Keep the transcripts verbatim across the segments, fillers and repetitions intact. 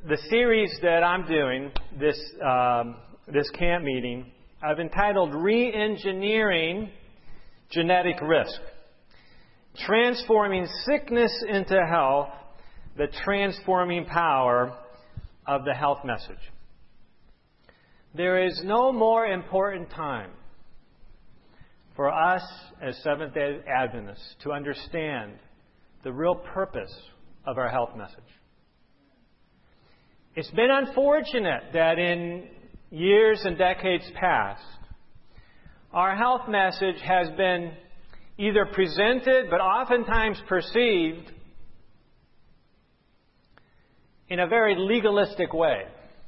the series that I'm doing, this um, this camp meeting, I've entitled Re-Engineering Genetic Risk. Transforming Sickness into Health, the Transforming Power of the Health Message. There is no more important time for us as Seventh-day Adventists to understand the real purpose of our health message. It's been unfortunate that in years and decades past, our health message has been either presented but oftentimes perceived in a very legalistic way.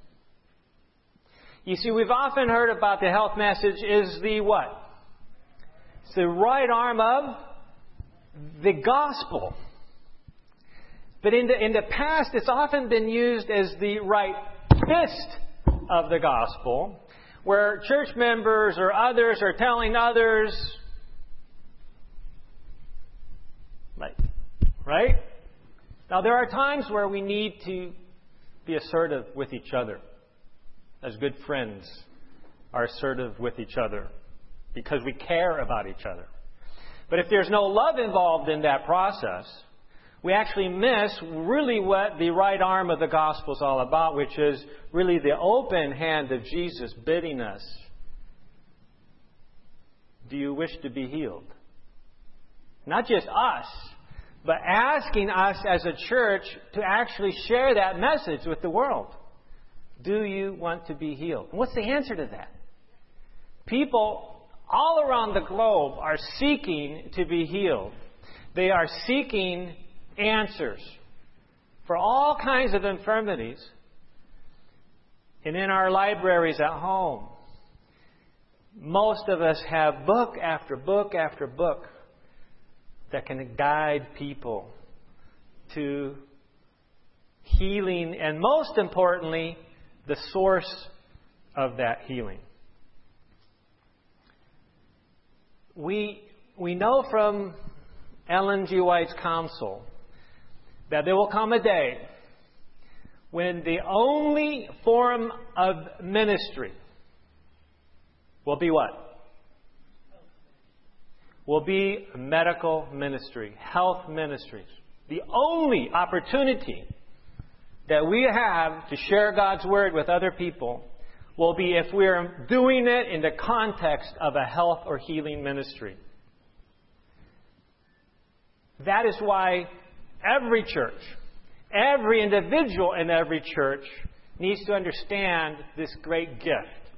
You see, we've often heard about the health message is the what? It's the right arm of the gospel. But in the, in the past, it's often been used as the right fist of the gospel, where church members or others are telling others, like, right? Now, there are times where we need to be assertive with each other, as good friends are assertive with each other, because we care about each other. But if there's no love involved in that process, we actually miss really what the right arm of the gospel is all about, which is really the open hand of Jesus bidding us, do you wish to be healed? Not just us, but asking us as a church to actually share that message with the world. Do you want to be healed? And what's the answer to that? People all around the globe are seeking to be healed. They are seeking answers for all kinds of infirmities. And in our libraries at home, most of us have book after book after book that can guide people to healing and, most importantly, the source of that healing. We, we know from Ellen G. White's counsel that there will come a day when the only form of ministry will be what? Will be medical ministry, health ministries. The only opportunity that we have to share God's Word with other people will be if we're doing it in the context of a health or healing ministry. That is why every church, every individual in every church needs to understand this great gift.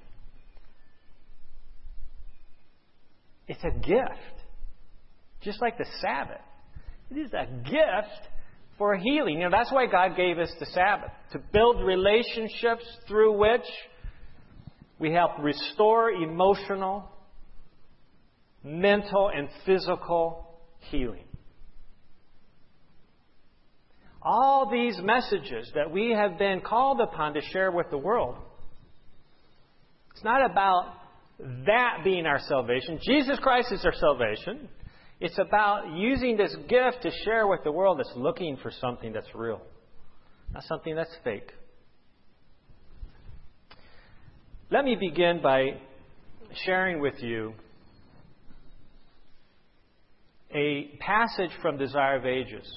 It's a gift. Just like the Sabbath. It is a gift for healing. You know, that's why God gave us the Sabbath. To build relationships through which we help restore emotional, mental, and physical healing. All these messages that we have been called upon to share with the world, it's not about that being our salvation. Jesus Christ is our salvation. It's about using this gift to share with the world that's looking for something that's real, not something that's fake. Let me begin by sharing with you a passage from Desire of Ages,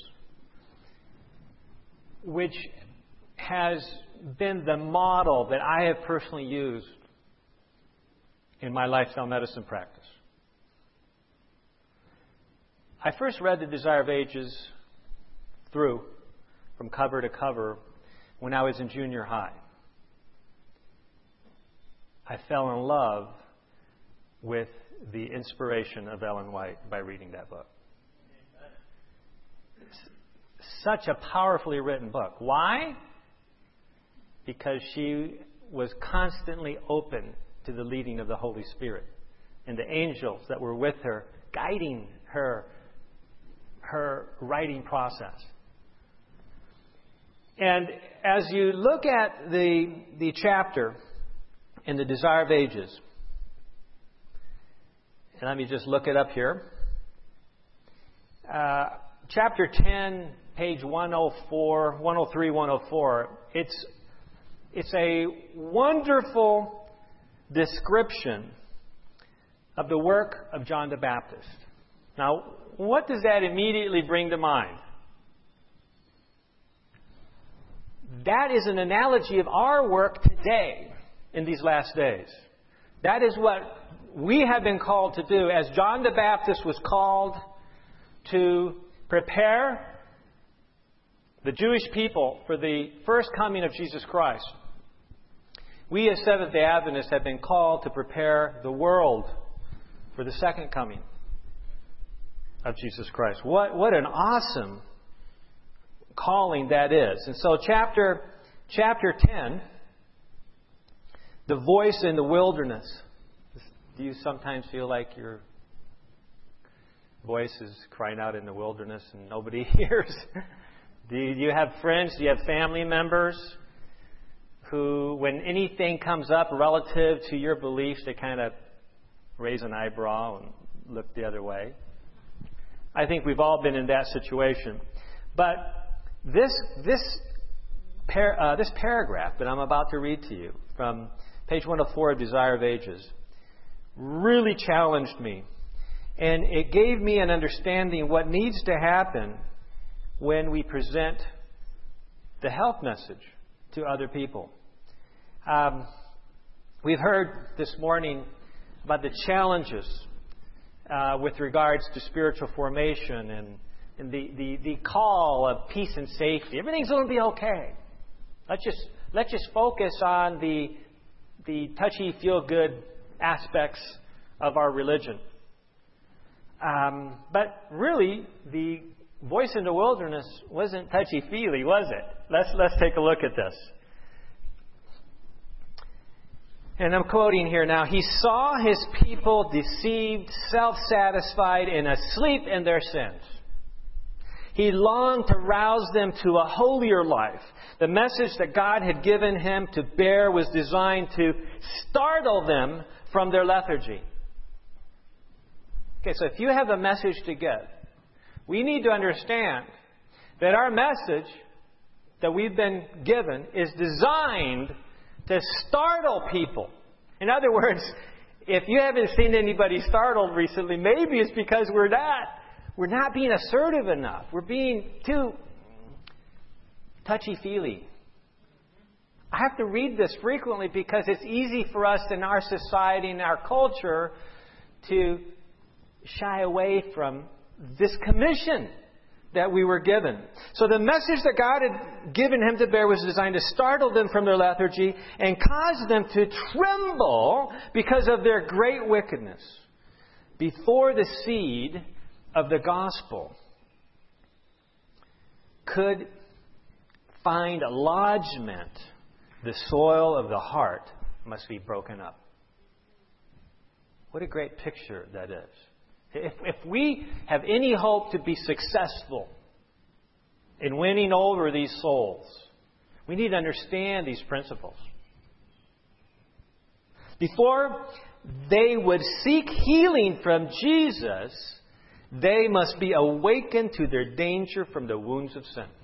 which has been the model that I have personally used in my lifestyle medicine practice. I first read the Desire of Ages through, from cover to cover, when I was in junior high. I fell in love with the inspiration of Ellen White by reading that book. Such a powerfully written book. Why? Because she was constantly open to the leading of the Holy Spirit and the angels that were with her, guiding her, her writing process. And as you look at the, the chapter in the Desire of Ages, and let me just look it up here. Uh, chapter ten page one oh four, one oh three, one oh four. It's, it's a wonderful description of the work of John the Baptist. Now, what does that immediately bring to mind? That is an analogy of our work today in these last days. That is what we have been called to do, as John the Baptist was called to prepare the Jewish people for the first coming of Jesus Christ. We as Seventh-day Adventists have been called to prepare the world for the second coming of Jesus Christ. What, what an awesome calling that is. And so chapter, chapter ten, the voice in the wilderness. Do you sometimes feel like your voice is crying out in the wilderness and nobody hears? Do you have friends? Do you have family members who, when anything comes up relative to your beliefs, they kind of raise an eyebrow and look the other way? I think we've all been in that situation. But this this par- uh, this paragraph that I'm about to read to you from page one oh four of Desire of Ages really challenged me. And it gave me an understanding of what needs to happen when we present the health message to other people. Um, we've heard this morning about the challenges uh, with regards to spiritual formation and, and the, the, the call of peace and safety. Everything's going to be okay. Let's just let's just focus on the the touchy, feel-good aspects of our religion. Um, but really, the voice in the wilderness wasn't touchy-feely, was it? Let's let's take a look at this. And I'm quoting here now. He saw his people deceived, self-satisfied, and asleep in their sins. He longed to rouse them to a holier life. The message that God had given him to bear was designed to startle them from their lethargy. Okay, so if you have a message to give, we need to understand that our message that we've been given is designed to startle people. In other words, if you haven't seen anybody startled recently, maybe it's because we're not we're not being assertive enough. We're being too touchy-feely. I have to read this frequently because it's easy for us in our society and our culture to shy away from this commission that we were given. So the message that God had given him to bear was designed to startle them from their lethargy and cause them to tremble because of their great wickedness before the seed of the gospel could find lodgment. The soil of the heart must be broken up. What a great picture that is. If, if we have any hope to be successful in winning over these souls, we need to understand these principles. Before they would seek healing from Jesus, they must be awakened to their danger from the wounds of sin.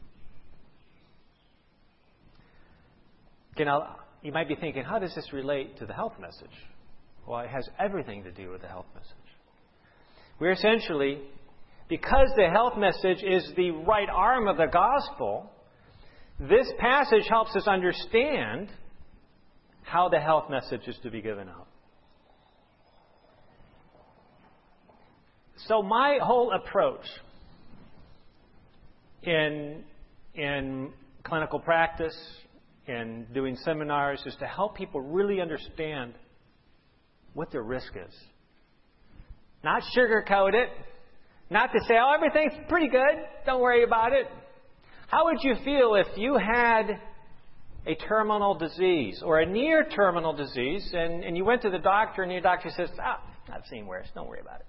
Okay, now, you might be thinking, how does this relate to the health message? Well, it has everything to do with the health message. We're essentially, because the health message is the right arm of the gospel, this passage helps us understand how the health message is to be given out. So my whole approach in, in clinical practice, in doing seminars, is to help people really understand what their risk is. Not sugarcoat it. Not to say, oh, everything's pretty good. Don't worry about it. How would you feel if you had a terminal disease or a near terminal disease and, and you went to the doctor and your doctor says, ah, I've seen worse. Don't worry about it.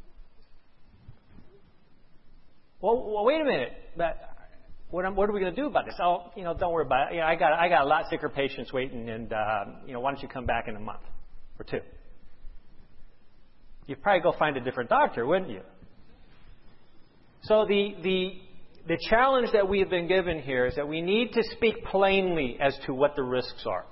Well, well wait a minute. But what, what are we going to do about this? Oh, you know, don't worry about it. You know, I got I got a lot sicker patients waiting, and uh, you know, why don't you come back in a month or two? You'd probably go find a different doctor, wouldn't you? So the the the challenge that we have been given here is that we need to speak plainly as to what the risks are.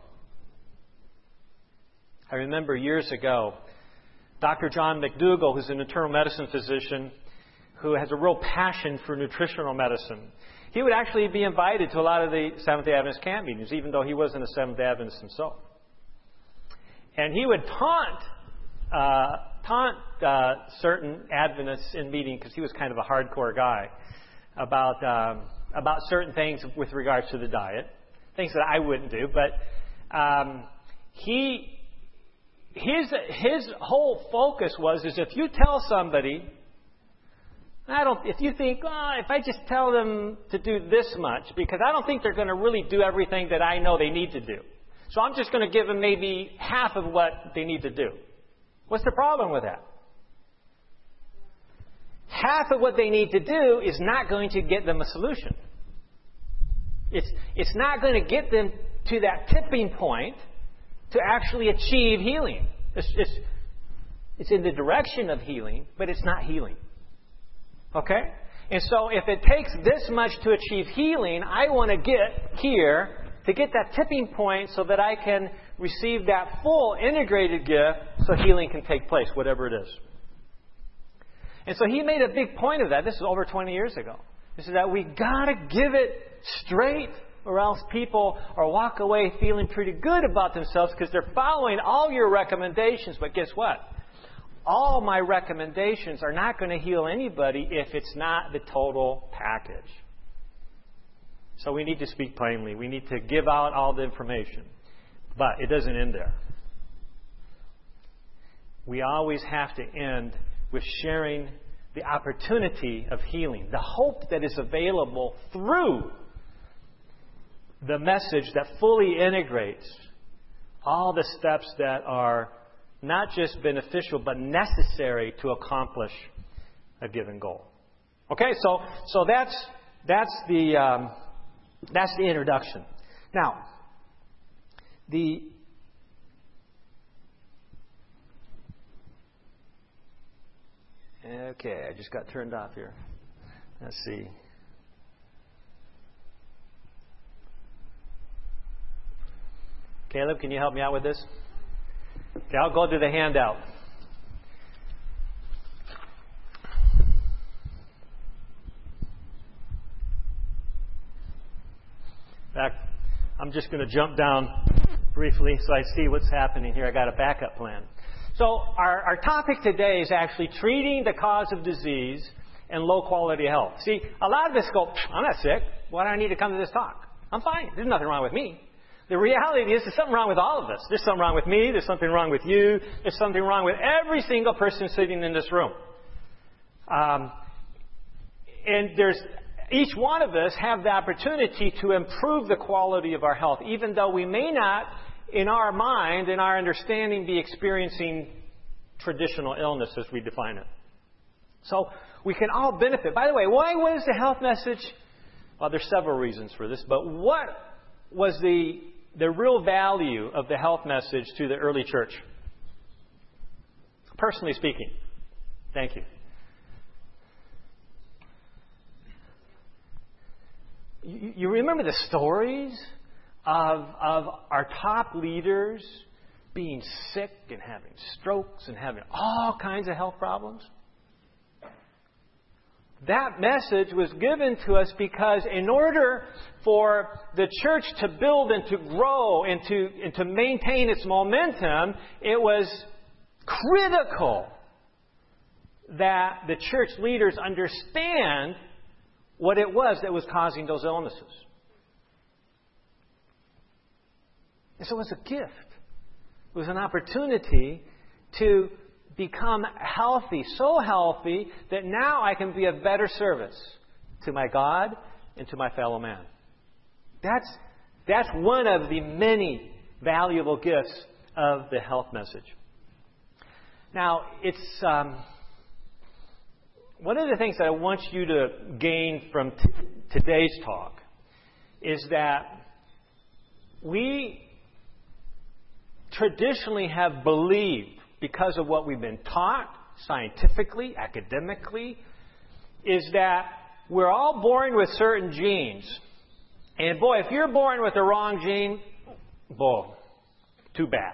I remember years ago, Doctor John McDougall, who's an internal medicine physician who has a real passion for nutritional medicine, he would actually be invited to a lot of the Seventh-day Adventist camp meetings, even though he wasn't a Seventh-day Adventist himself. And he would taunt uh, taunt uh, certain Adventists in meeting, because he was kind of a hardcore guy, about um, about certain things with regards to the diet, things that I wouldn't do. But um, he his his whole focus was is if you tell somebody, I don't. If you think, oh, if I just tell them to do this much, because I don't think they're going to really do everything that I know they need to do. So I'm just going to give them maybe half of what they need to do. What's the problem with that? Half of what they need to do is not going to get them a solution. It's, it's not going to get them to that tipping point to actually achieve healing. It's, it's, it's in the direction of healing, but it's not healing. Okay? And so if it takes this much to achieve healing, I want to get here to get that tipping point so that I can receive that full integrated gift so healing can take place, whatever it is. And so he made a big point of that. This is over twenty years ago. He said that we got to give it straight, or else people are walk away feeling pretty good about themselves because they're following all your recommendations. But guess what? All my recommendations are not going to heal anybody if it's not the total package. So we need to speak plainly. We need to give out all the information. But it doesn't end there. We always have to end with sharing the opportunity of healing, the hope that is available through the message that fully integrates all the steps that are not just beneficial, but necessary to accomplish a given goal. Okay, so so that's that's the um, that's the introduction. Now, the okay, I just got turned off here. Let's see. Caleb, can you help me out with this? Okay, I'll go to the handout. In fact, I'm just going to jump down briefly so I see what's happening here. I got a backup plan. So our, our topic today is actually treating the cause of disease and low quality health. See, a lot of us go, I'm not sick. Why do I need to come to this talk? I'm fine. There's nothing wrong with me. The reality is there's something wrong with all of us. There's something wrong with me. There's something wrong with you. There's something wrong with every single person sitting in this room. Um, and there's each one of us have the opportunity to improve the quality of our health, even though we may not, in our mind, in our understanding, be experiencing traditional illness as we define it. So we can all benefit. By the way, why was the health message? Well, there's several reasons for this, but what was the the real value of the health message to the early church? Personally speaking. Thank you. You, you remember the stories of, of our top leaders being sick and having strokes and having all kinds of health problems? That message was given to us because in order for the church to build and to grow and to, and to maintain its momentum, it was critical that the church leaders understand what it was that was causing those illnesses. And so it was a gift. It was an opportunity to become healthy, so healthy that now I can be of better service to my God and to my fellow man. That's, that's one of the many valuable gifts of the health message. Now, it's um, one of the things that I want you to gain from t- today's talk is that we traditionally have believed, because of what we've been taught scientifically, academically, is that we're all born with certain genes. And boy, if you're born with the wrong gene, boy, too bad.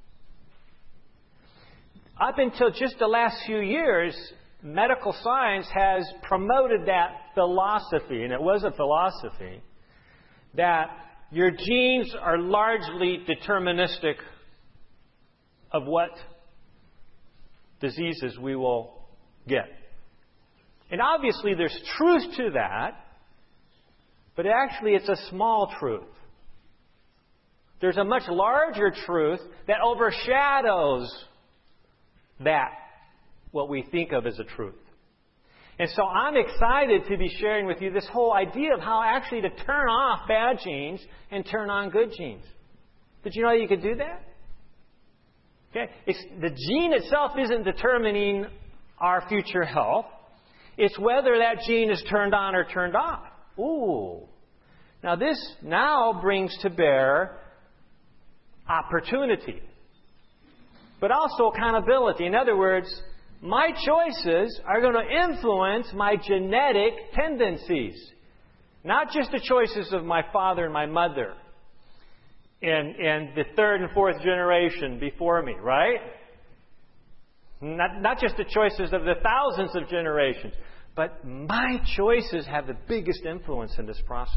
Up until just the last few years, medical science has promoted that philosophy, and it was a philosophy, that your genes are largely deterministic of what diseases we will get. And obviously there's truth to that, but actually it's a small truth. There's a much larger truth that overshadows that, what we think of as a truth. And so I'm excited to be sharing with you this whole idea of how actually to turn off bad genes and turn on good genes. Did you know you could do that? Okay. It's, the gene itself isn't determining our future health. It's whether that gene is turned on or turned off. Ooh. Now this now brings to bear opportunity, but also accountability. In other words, my choices are going to influence my genetic tendencies. Not just the choices of my father and my mother and, and the third and fourth generation before me, right? Not, not just the choices of the thousands of generations, but my choices have the biggest influence in this process.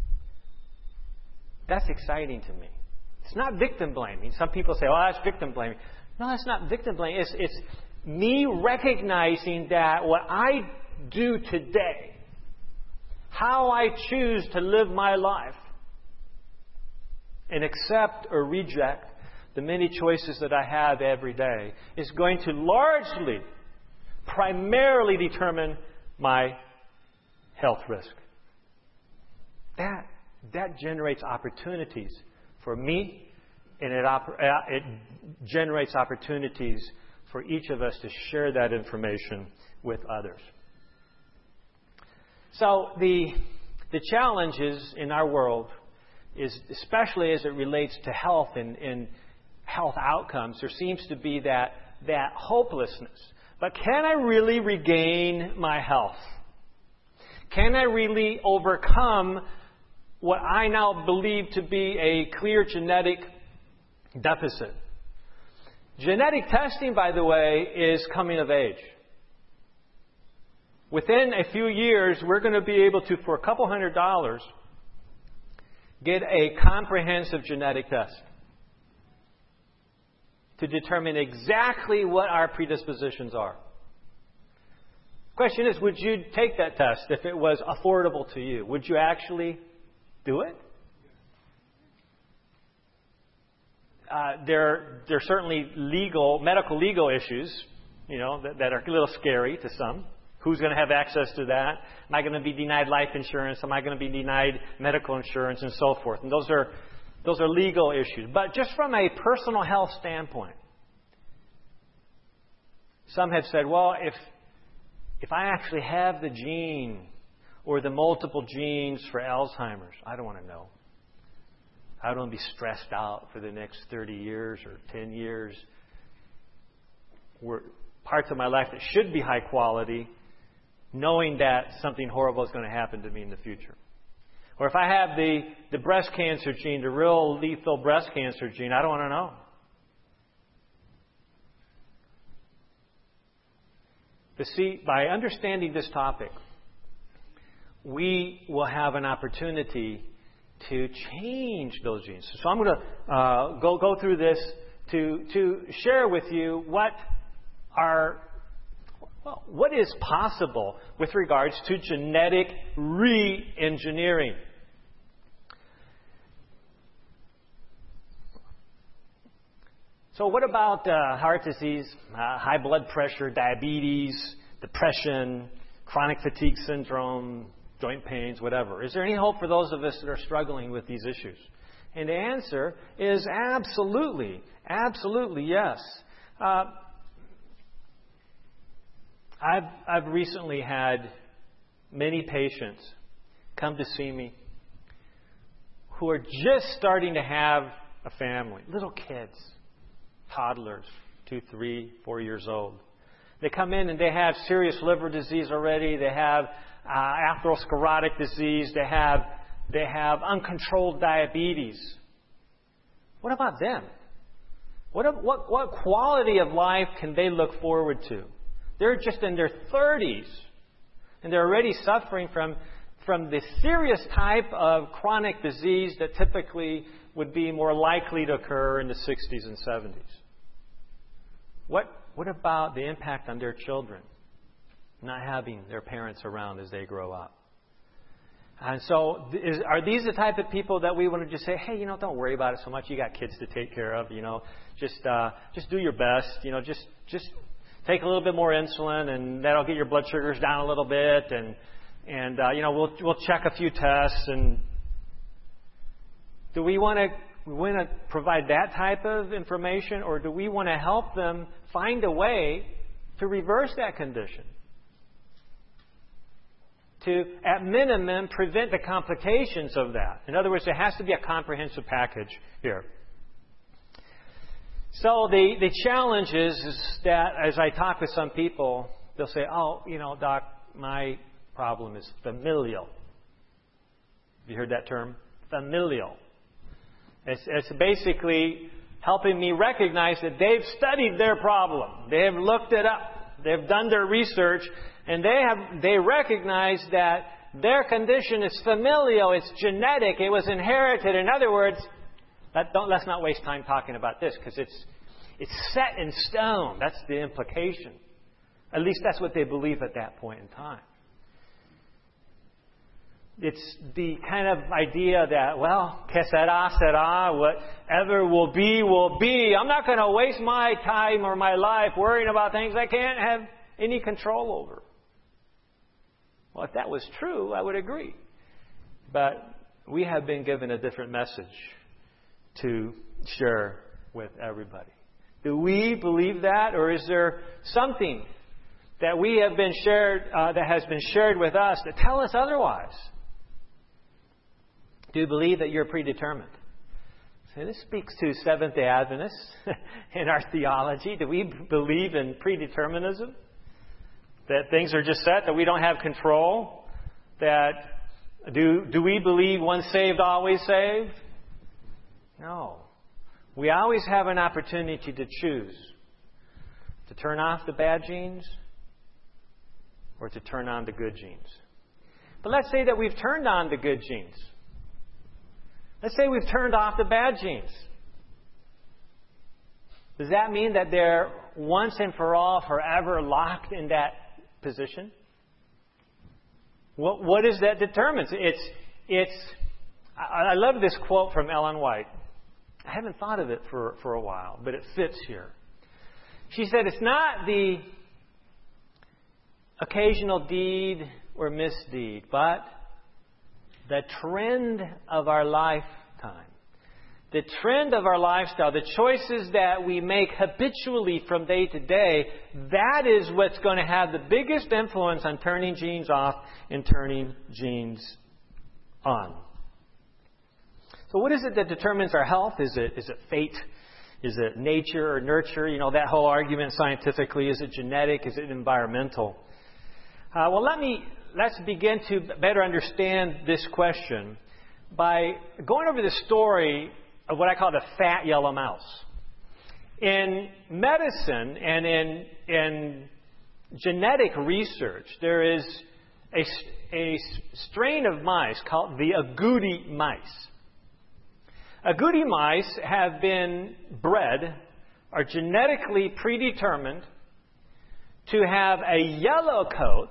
That's exciting to me. It's not victim blaming. Some people say, oh, that's victim blaming. No, that's not victim blaming. It's, it's me recognizing that what I do today, how I choose to live my life, and accept or reject the many choices that I have every day, is going to largely, primarily determine my health risk. That, that generates opportunities for me, and it, op- it generates opportunities for each of us to share that information with others. So the, the challenges in our world is, especially as it relates to health and, and health outcomes, there seems to be that, that hopelessness. But can I really regain my health? Can I really overcome what I now believe to be a clear genetic deficit? Genetic testing, by the way, is coming of age. Within a few years, we're going to be able to, for a couple hundred dollars, get a comprehensive genetic test to determine exactly what our predispositions are. Question is, would you take that test if it was affordable to you? Would you actually do it? Uh, there, there are certainly legal, medical legal issues, you know, that, that are a little scary to some. Who's going to have access to that? Am I going to be denied life insurance? Am I going to be denied medical insurance, and so forth? And those are, those are legal issues. But just from a personal health standpoint, some have said, well, if if I actually have the gene or the multiple genes for Alzheimer's, I don't want to know. I don't want to be stressed out for the next thirty years or ten years. Where parts of my life that should be high quality, knowing that something horrible is going to happen to me in the future. Or if I have the, the breast cancer gene, the real lethal breast cancer gene, I don't want to know. But see, by understanding this topic, we will have an opportunity to change those genes. So I'm going to uh, go go through this to to share with you what are well, what is possible with regards to genetic re-engineering. So what about uh, heart disease, uh, high blood pressure, diabetes, depression, chronic fatigue syndrome, joint pains, whatever? Is there any hope for those of us that are struggling with these issues? And the answer is absolutely, absolutely yes. Uh, I've, I've recently had many patients come to see me who are just starting to have a family, little kids. Toddlers, two, three, four years old. They come in and they have serious liver disease already. They have uh, atherosclerotic disease. They have, they have uncontrolled diabetes. What about them? What, what, what quality of life can they look forward to? They're just in their thirties, and they're already suffering from, from the serious type of chronic disease that typically would be more likely to occur in the sixties and seventies. What, what about the impact on their children, not having their parents around as they grow up? And so, is, are these the type of people that we want to just say, hey, you know, don't worry about it so much. You got kids to take care of. You know, just uh, just do your best. You know, just just take a little bit more insulin, and that'll get your blood sugars down a little bit. And and uh, you know, we'll we'll check a few tests. And do we want to we want to provide that type of information, or do we want to help them find a way to reverse that condition? To, at minimum, prevent the complications of that. In other words, there has to be a comprehensive package here. So the, the challenge is, is that as I talk with some people, they'll say, oh, you know, Doc, my problem is familial. Have you heard that term? Familial. It's, it's basically helping me recognize that they've studied their problem. They have looked it up. They've done their research. And they have they recognize that their condition is familial, it's genetic, it was inherited. In other words, let, don't, let's not waste time talking about this because it's it's set in stone. That's the implication. At least that's what they believe at that point in time. It's the kind of idea that, well, que sera, sera, whatever will be, will be. I'm not going to waste my time or my life worrying about things I can't have any control over. Well, if that was true, I would agree. But we have been given a different message to share with everybody. Do we believe that, or is there something that we have been shared, uh, that has been shared with us that tell us otherwise? Do you believe that you're predetermined? So this speaks to Seventh-day Adventists in our theology. Do we believe in predeterminism? That things are just set, that we don't have control? That do do we believe once saved, always saved? No. We always have an opportunity to choose. To turn off the bad genes or to turn on the good genes. But let's say that we've turned on the good genes. Let's say we've turned off the bad genes. Does that mean that they're once and for all, forever locked in that position? What, what is that determines? It's, it's, I, I love this quote from Ellen White. I haven't thought of it for, for a while, but it fits here. She said, it's not the occasional deed or misdeed, but the trend of our lifetime. The trend of our lifestyle, the choices that we make habitually from day to day, that is what's going to have the biggest influence on turning genes off and turning genes on. So what is it that determines our health? Is it is it fate? Is it nature or nurture? You know, that whole argument scientifically. Is it genetic? Is it environmental? Uh, well, let me let's begin to better understand this question by going over the story of what I call the fat yellow mouse. In medicine and in, in genetic research, there is a, a strain of mice called the agouti mice. Agouti mice have been bred, are genetically predetermined to have a yellow coat,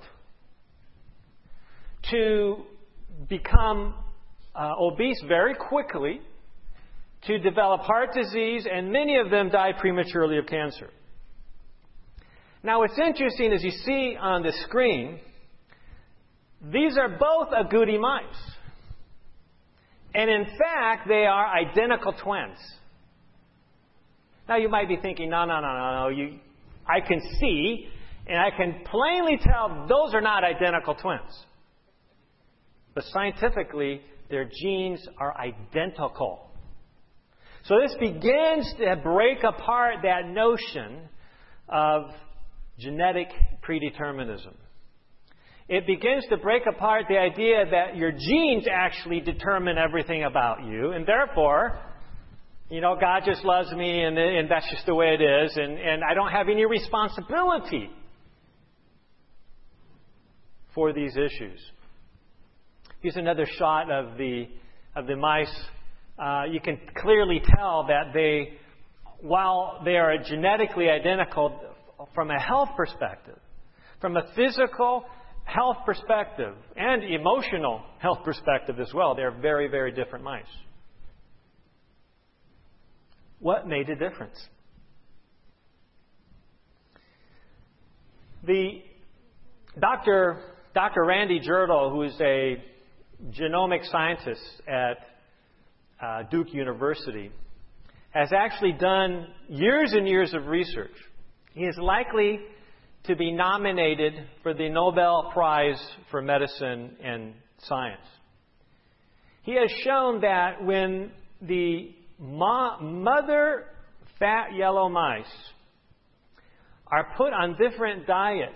to become uh, obese very quickly, to develop heart disease, and many of them die prematurely of cancer. Now, what's interesting, as you see on the screen, these are both agouti mice. And in fact, they are identical twins. Now, you might be thinking, no, no, no, no, no. You, I can see, and I can plainly tell those are not identical twins. But scientifically, their genes are identical. So this begins to break apart that notion of genetic predeterminism. it begins to break apart the idea that your genes actually determine everything about you, and therefore, you know, God just loves me, and, and that's just the way it is, and, and I don't have any responsibility for these issues. Here's another shot of the of the mice. Uh, you can clearly tell that they, while they are genetically identical from a health perspective, from a physical health perspective and emotional health perspective as well, they're very, very different mice. What made a difference? The Doctor Doctor Randy Jirtle, who is a genomic scientist at uh, Duke University, has actually done years and years of research. He is likely to be nominated for the Nobel Prize for Medicine and Science. He has shown that when the mo- mother fat yellow mice are put on different diets,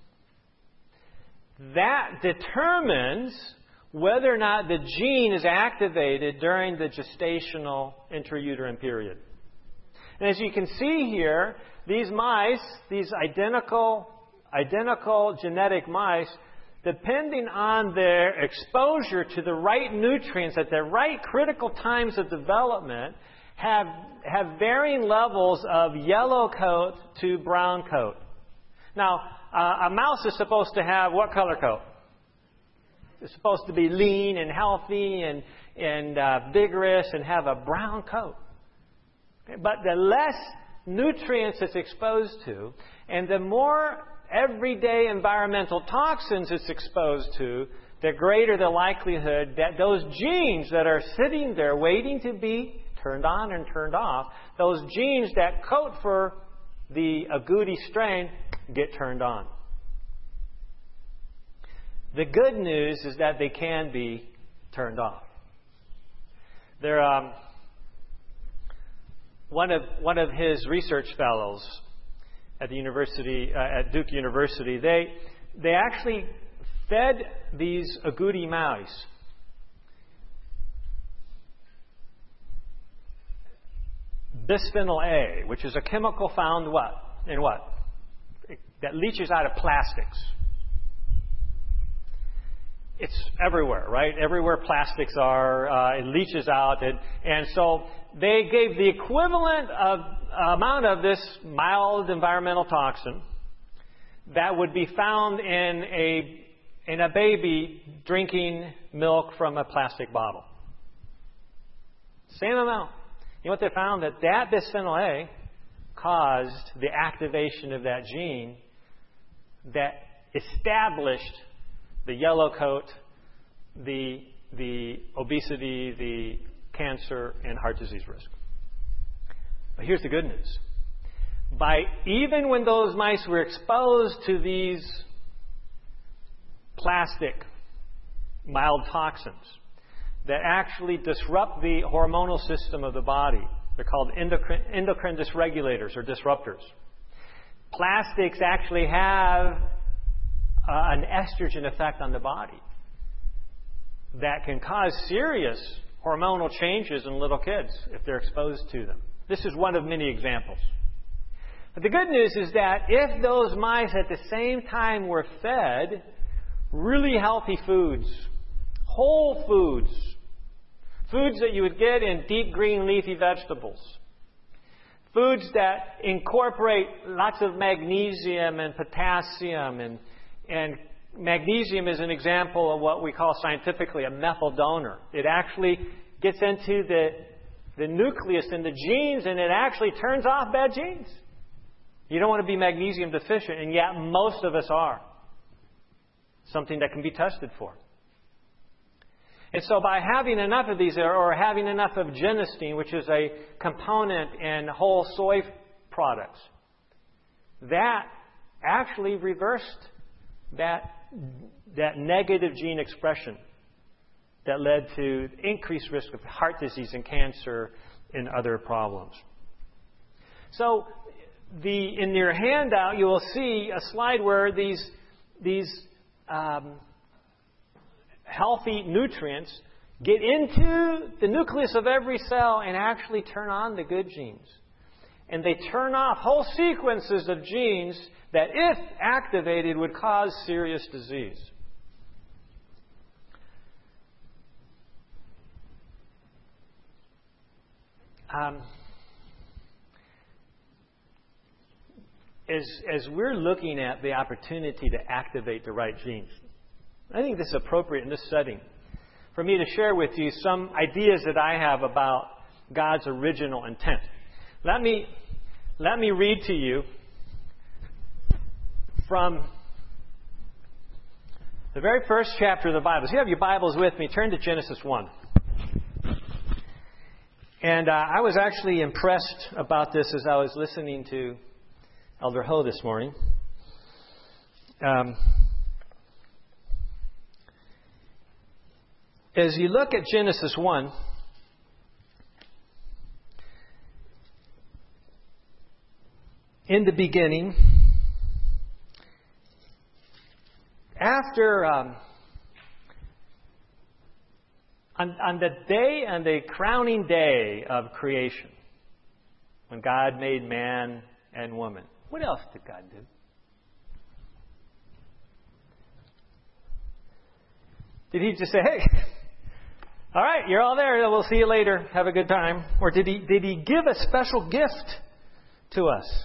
that determines whether or not the gene is activated during the gestational intrauterine period. And as you can see here, these mice, these identical, identical genetic mice, depending on their exposure to the right nutrients at the right critical times of development, have, have varying levels of yellow coat to brown coat. Now, uh, a mouse is supposed to have what color coat? It's supposed to be lean and healthy and, and uh, vigorous and have a brown coat. But the less nutrients it's exposed to, and the more everyday environmental toxins it's exposed to, the greater the likelihood that those genes that are sitting there waiting to be turned on and turned off, those genes that code for the agouti strain get turned on. The good news is that they can be turned off. There, um, one of one of his research fellows at the university, uh, at Duke University, they they actually fed these agouti mice bisphenol A, which is a chemical found what in what that leaches out of plastics. It's everywhere, right? Everywhere plastics are, uh, it leaches out. And, and so they gave the equivalent of amount of this mild environmental toxin that would be found in a, in a baby drinking milk from a plastic bottle. Same amount. You know what they found? That that bisphenol A caused the activation of that gene that established the yellow coat, the, the obesity, the cancer, and heart disease risk. But here's the good news. By even when those mice were exposed to these plastic mild toxins that actually disrupt the hormonal system of the body, they're called endocrine, endocrine dysregulators or disruptors. Plastics actually have Uh, an estrogen effect on the body that can cause serious hormonal changes in little kids if they're exposed to them. This is one of many examples. But the good news is that if those mice at the same time were fed really healthy foods, whole foods, foods that you would get in deep green leafy vegetables, foods that incorporate lots of magnesium and potassium, and And magnesium is an example of what we call scientifically a methyl donor. It actually gets into the, the nucleus and the genes, and it actually turns off bad genes. You don't want to be magnesium deficient, and yet most of us are. Something that can be tested for. And so by having enough of these, or having enough of genistein, which is a component in whole soy products, that actually reversed that that negative gene expression that led to increased risk of heart disease and cancer and other problems. So the in your handout you will see a slide where these these um, healthy nutrients get into the nucleus of every cell and actually turn on the good genes. And they turn off whole sequences of genes that, if activated, would cause serious disease. Um, as, as we're looking at the opportunity to activate the right genes, I think this is appropriate in this setting for me to share with you some ideas that I have about God's original intent. Let me, let me read to you from the very first chapter of the Bible. So you have your Bibles with me. Turn to Genesis one. And uh, I was actually impressed about this as I was listening to Elder Ho this morning. Um, as you look at Genesis one, in the beginning, after um, on, on the day, on the crowning day of creation, when God made man and woman, what else did God do? Did He just say, "Hey, all right, you're all there. We'll see you later. Have a good time"? Or did He did He give a special gift to us?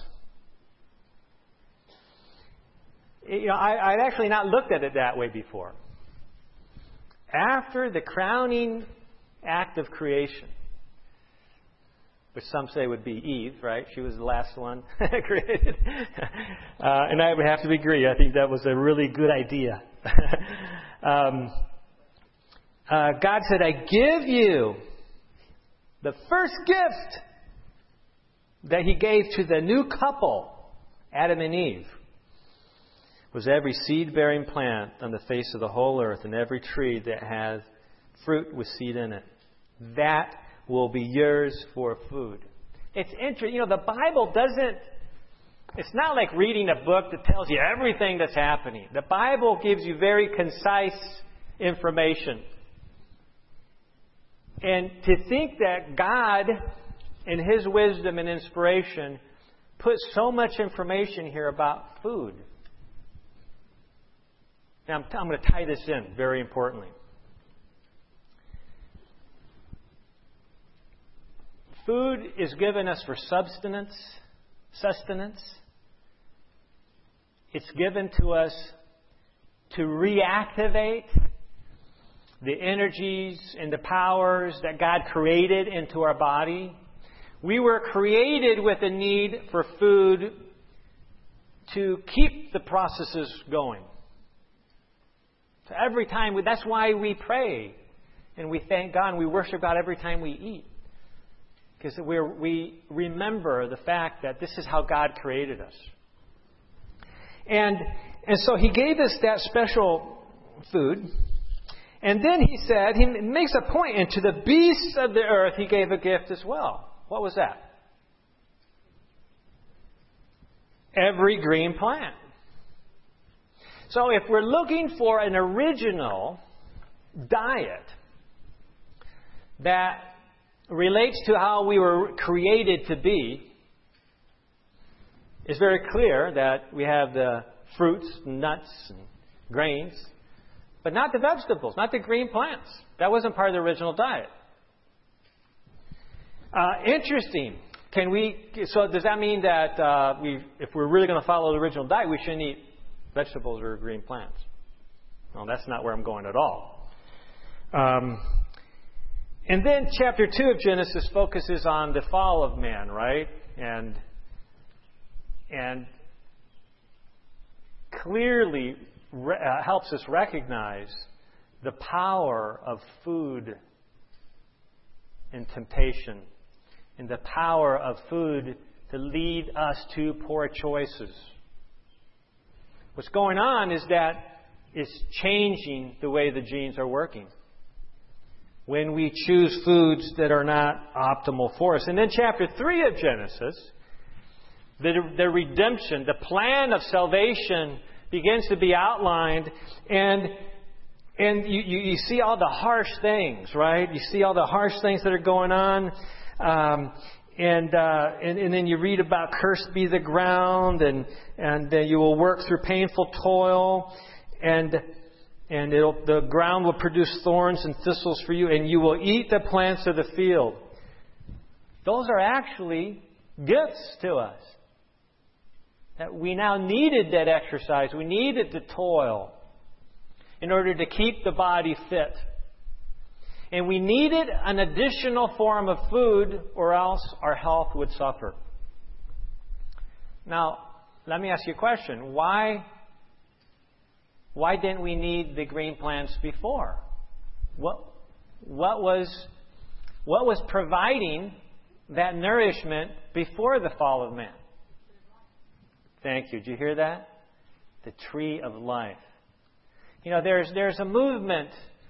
You know, I, I'd actually not looked at it that way before. After the crowning act of creation, which some say would be Eve, right? She was the last one created. Uh, and I would have to agree. I think that was a really good idea. um, uh, God said, "I give you the first gift that He gave to the new couple, Adam and Eve, was every seed-bearing plant on the face of the whole earth and every tree that has fruit with seed in it. That will be yours for food." It's interesting. You know, the Bible doesn't, it's not like reading a book that tells you everything that's happening. The Bible gives you very concise information. And to think that God, in His wisdom and inspiration, put so much information here about food. Now, I'm, I'm going to tie this in very importantly. Food is given us for subsistence, sustenance. It's given to us to reactivate the energies and the powers that God created into our body. We were created with a need for food to keep the processes going. So every time, we, that's why we pray and we thank God and we worship God every time we eat. Because we're, we remember the fact that this is how God created us. And, and so He gave us that special food. And then He said, He makes a point, and to the beasts of the earth He gave a gift as well. What was that? Every green plant. So if we're looking for an original diet that relates to how we were created to be, it's very clear that we have the fruits, nuts, and grains, but not the vegetables, not the green plants. That wasn't part of the original diet. Uh, interesting. Can we? So does that mean that uh, we, if we're really going to follow the original diet, we shouldn't eat vegetables or green plants? Well, that's not where I'm going at all. Um, and then chapter two of Genesis focuses on the fall of man, right? And and clearly re- uh, helps us recognize the power of food and temptation, and the power of food to lead us to poor choices. What's going on is that it's changing the way the genes are working when we choose foods that are not optimal for us. And then chapter three of Genesis, the, the redemption, the plan of salvation begins to be outlined, and and you, you, you see all the harsh things, right? You see all the harsh things that are going on. Um, and, uh, and and then you read about cursed be the ground, and and uh, you will work through painful toil, and and it'll, the ground will produce thorns and thistles for you, and you will eat the plants of the field. Those are actually gifts to us. That we now needed that exercise. We needed the toil in order to keep the body fit. And we needed an additional form of food, or else our health would suffer. Now, let me ask you a question. Why, why didn't we need the green plants before? What, what was, what was providing that nourishment before the fall of man? Thank you. Did you hear that? The tree of life. You know, there's there's a movement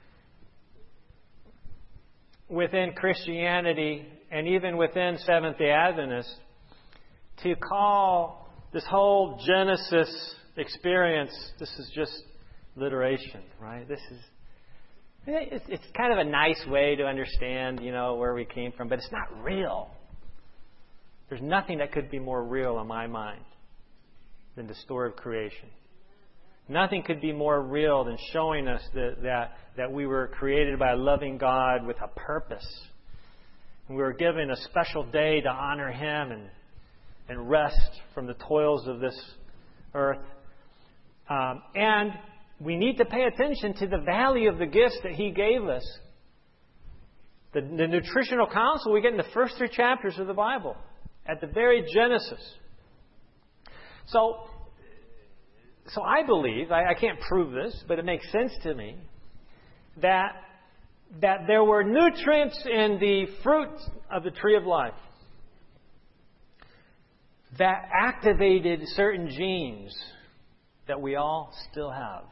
within Christianity and even within Seventh-day Adventists to call this whole Genesis experience, this is just literation, right? This is it's, it's kind of a nice way to understand, you know, where we came from, but it's not real. There's nothing that could be more real in my mind than the story of creation. Nothing could be more real than showing us that, that, that we were created by a loving God with a purpose. And we were given a special day to honor Him and, and rest from the toils of this earth. Um, and we need to pay attention to the value of the gifts that He gave us. The, the nutritional counsel we get in the first three chapters of the Bible, at the very Genesis. So, so I believe, I, I can't prove this, but it makes sense to me, that, that there were nutrients in the fruit of the tree of life that activated certain genes that we all still have.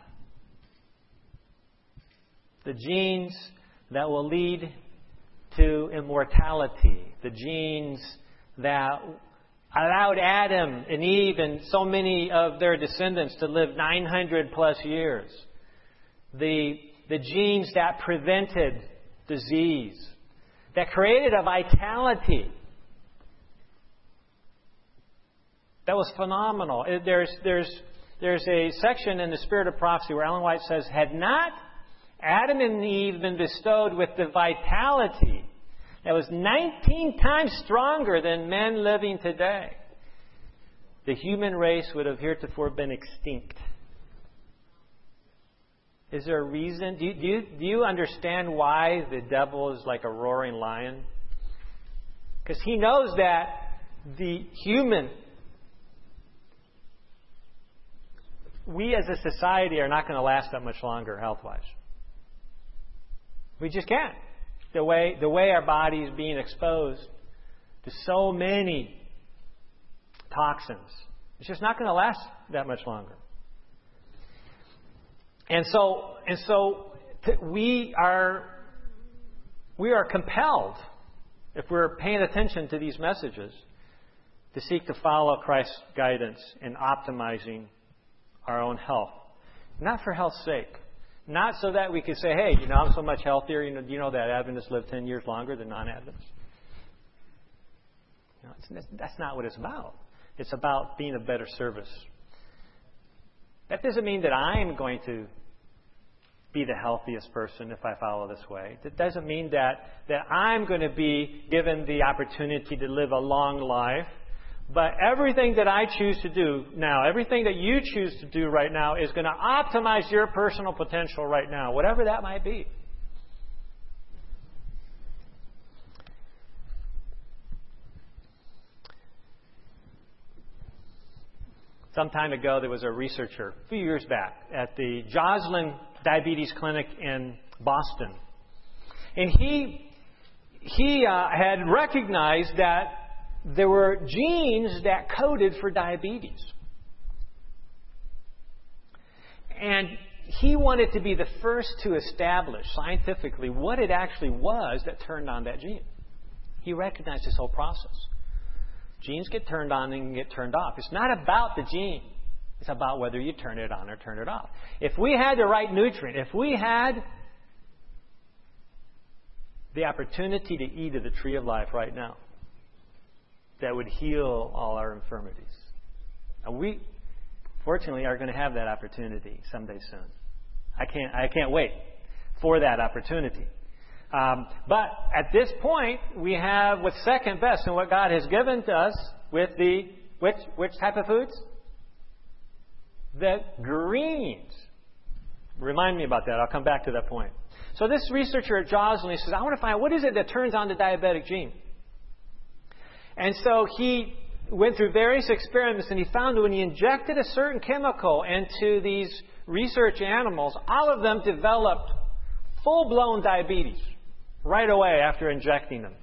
The genes that will lead to immortality. The genes that allowed Adam and Eve and so many of their descendants to live nine hundred plus years. The, the genes that prevented disease. That created a vitality that was phenomenal. There's, there's, there's a section in the Spirit of Prophecy where Ellen White says, had not Adam and Eve been bestowed with the vitality that was nineteen times stronger than men living today, the human race would have heretofore been extinct. Is there a reason? Do you, do you, do you understand why the devil is like a roaring lion? Because he knows that the human, we as a society are not going to last that much longer health-wise. We just can't. The way, the way our body is being exposed to so many toxins. It's just not going to last that much longer. And so, and so t- we are, we are compelled, if we're paying attention to these messages, to seek to follow Christ's guidance in optimizing our own health. Not for health's sake. Not so that we could say, hey, you know, I'm so much healthier. You know, do you know that Adventists live ten years longer than non-Adventists? You know, it's, that's not what it's about. It's about being a better service. That doesn't mean that I'm going to be the healthiest person if I follow this way. That doesn't mean that, that I'm going to be given the opportunity to live a long life. But everything that I choose to do now, everything that you choose to do right now is going to optimize your personal potential right now, whatever that might be. Some time ago, there was a researcher, a few years back, at the Joslin Diabetes Clinic in Boston. And he, he uh, had recognized that there were genes that coded for diabetes. And he wanted to be the first to establish scientifically what it actually was that turned on that gene. He recognized this whole process. Genes get turned on and get turned off. It's not about the gene. It's about whether you turn it on or turn it off. If we had the right nutrient, if we had the opportunity to eat of the tree of life right now, that would heal all our infirmities. And we, fortunately, are going to have that opportunity someday soon. I can't, I can't wait for that opportunity. Um, but at this point, we have what's second best in what God has given to us with the, which, which type of foods? The greens. Remind me about that. I'll come back to that point. So this researcher at Joslin says, I want to find out what is it that turns on the diabetic gene. And so he went through various experiments and he found that when he injected a certain chemical into these research animals, all of them developed full-blown diabetes right away after injecting them.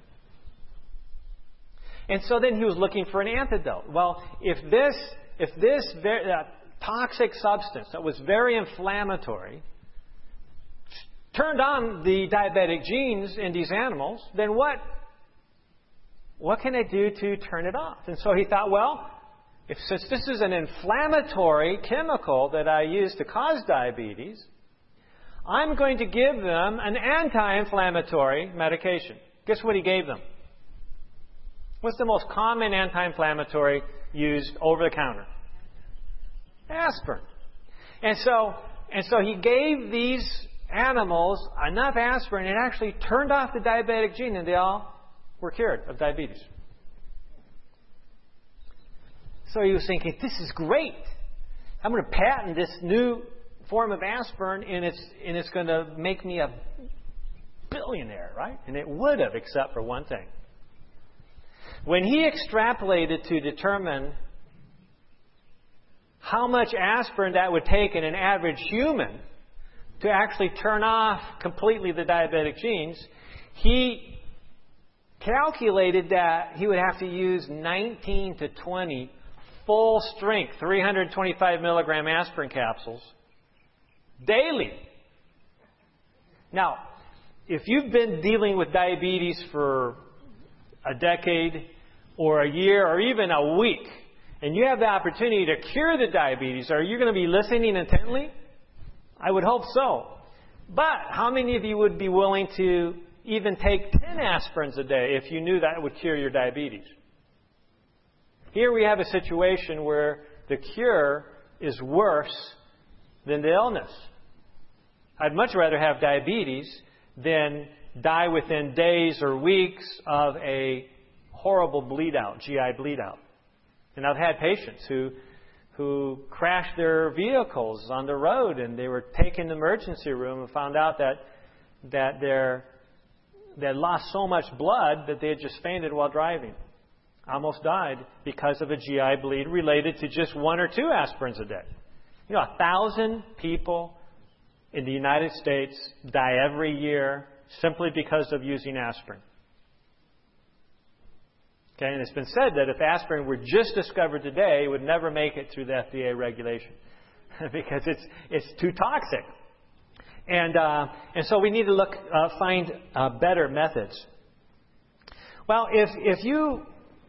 And so then he was looking for an antidote. Well, if this, if this very, uh, toxic substance that was very inflammatory turned on the diabetic genes in these animals, then what, what can I do to turn it off? And so he thought, well, if since this is an inflammatory chemical that I use to cause diabetes, I'm going to give them an anti-inflammatory medication. Guess what he gave them? What's the most common anti-inflammatory used over the counter? Aspirin. And so, and so he gave these animals enough aspirin, it actually turned off the diabetic gene, and they all were cured of diabetes. So he was thinking, this is great. I'm going to patent this new form of aspirin, and it's, and it's going to make me a billionaire, right? And it would have, except for one thing. When he extrapolated to determine how much aspirin that would take in an average human to actually turn off completely the diabetic genes, he calculated that he would have to use nineteen to twenty full strength, three hundred twenty-five milligram aspirin capsules daily. Now, if you've been dealing with diabetes for a decade or a year or even a week, and you have the opportunity to cure the diabetes, are you going to be listening intently? I would hope so. But how many of you would be willing to even take ten aspirins a day if you knew that would cure your diabetes? Here we have a situation where the cure is worse than the illness. I'd much rather have diabetes than die within days or weeks of a horrible bleed out, G I bleed out. And I've had patients who who crashed their vehicles on the road, and they were taken to the emergency room and found out that that they're, they lost so much blood that they had just fainted while driving. Almost died because of a G I bleed related to just one or two aspirins a day. You know, a thousand people in the United States die every year simply because of using aspirin. Okay, and it's been said that if aspirin were just discovered today, it would never make it through the F D A regulation because it's it's too toxic. And uh, and so we need to look uh, find uh, better methods. Well, if if you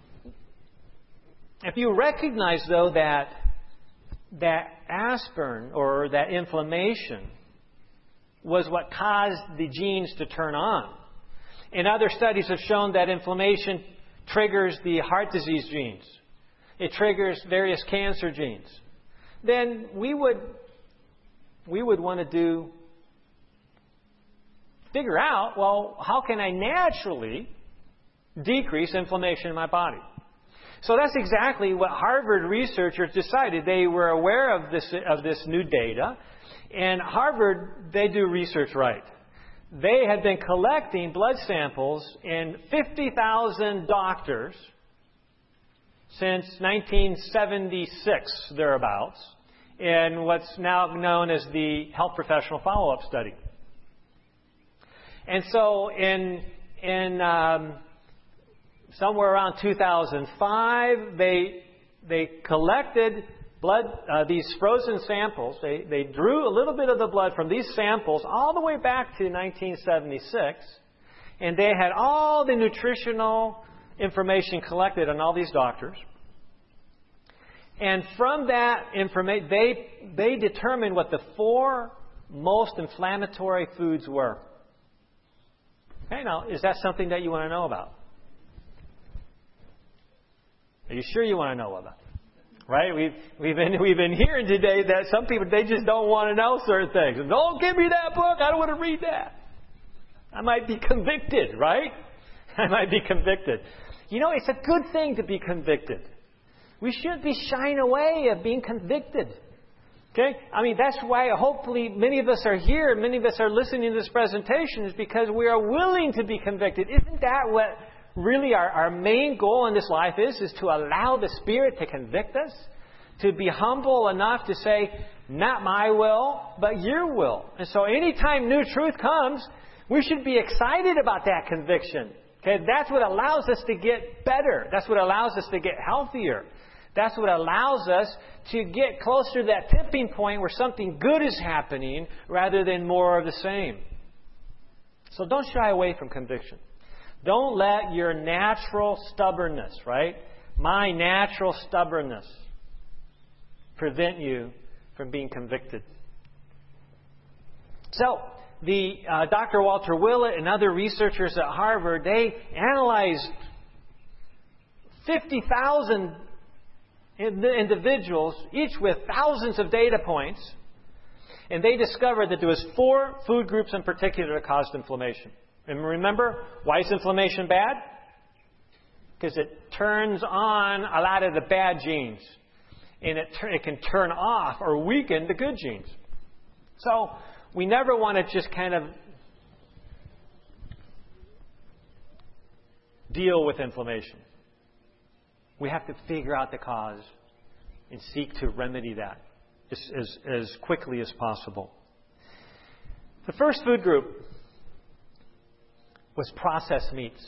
if you recognize though that that aspirin or that inflammation was what caused the genes to turn on, and other studies have shown that inflammation triggers the heart disease genes. It triggers various cancer genes. Then we would we would want to do figure out, well, how can I naturally decrease inflammation in my body? So that's exactly what Harvard researchers decided. They were aware of this of this new data, and Harvard, they do research right. They had been collecting blood samples in fifty thousand doctors since nineteen seventy-six, thereabouts, in what's now known as the Health Professional Follow-Up Study. And so in, in um, somewhere around two thousand five, they, they collected blood, uh, these frozen samples. They, they drew a little bit of the blood from these samples all the way back to nineteen seventy-six. And they had all the nutritional information collected on all these doctors. And from that information, they, they determined what the four most inflammatory foods were. Okay, now, is that something that you want to know about? Are you sure you want to know about it? Right? We've, we've, been, we've been hearing today that some people, they just don't want to know certain things. Don't give me that book. I don't want to read that. I might be convicted, right? I might be convicted. You know, it's a good thing to be convicted. We shouldn't be shying away of being convicted. Okay? I mean, that's why hopefully many of us are here, many of us are listening to this presentation, is because we are willing to be convicted. Isn't that what really our, our main goal in this life is? Is to allow the Spirit to convict us? To be humble enough to say, not my will, but your will. And so anytime new truth comes, we should be excited about that conviction. Okay? That's what allows us to get better. That's what allows us to get healthier. That's what allows us to get closer to that tipping point where something good is happening rather than more of the same. So don't shy away from conviction. Don't let your natural stubbornness, right? My natural stubbornness prevent you from being convicted. So, the uh, Doctor Walter Willett and other researchers at Harvard, they analyzed fifty thousand individuals, each with thousands of data points, and they discovered that there was four food groups in particular that caused inflammation. And remember, why is inflammation bad? Because it turns on a lot of the bad genes, and it, it can turn off or weaken the good genes. So we never want to just kind of deal with inflammation. We have to figure out the cause and seek to remedy that as, as, as quickly as possible. The first food group was processed meats.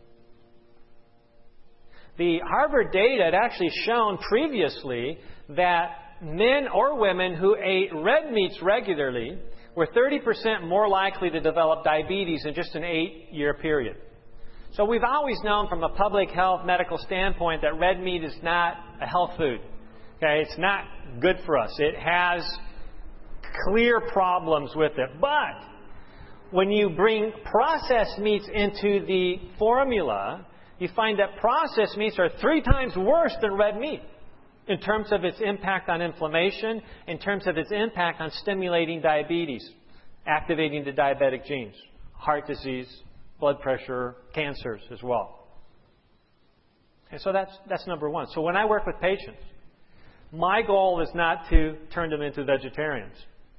The Harvard data had actually shown previously that men or women who ate red meats regularly were thirty percent more likely to develop diabetes in just an eight-year period. So we've always known from a public health medical standpoint that red meat is not a health food. Okay, it's not good for us. It has clear problems with it. But when you bring processed meats into the formula, you find that processed meats are three times worse than red meat in terms of its impact on inflammation, in terms of its impact on stimulating diabetes, activating the diabetic genes, heart disease, blood pressure, cancers as well. And so that's that's number one. So when I work with patients, my goal is not to turn them into vegetarians.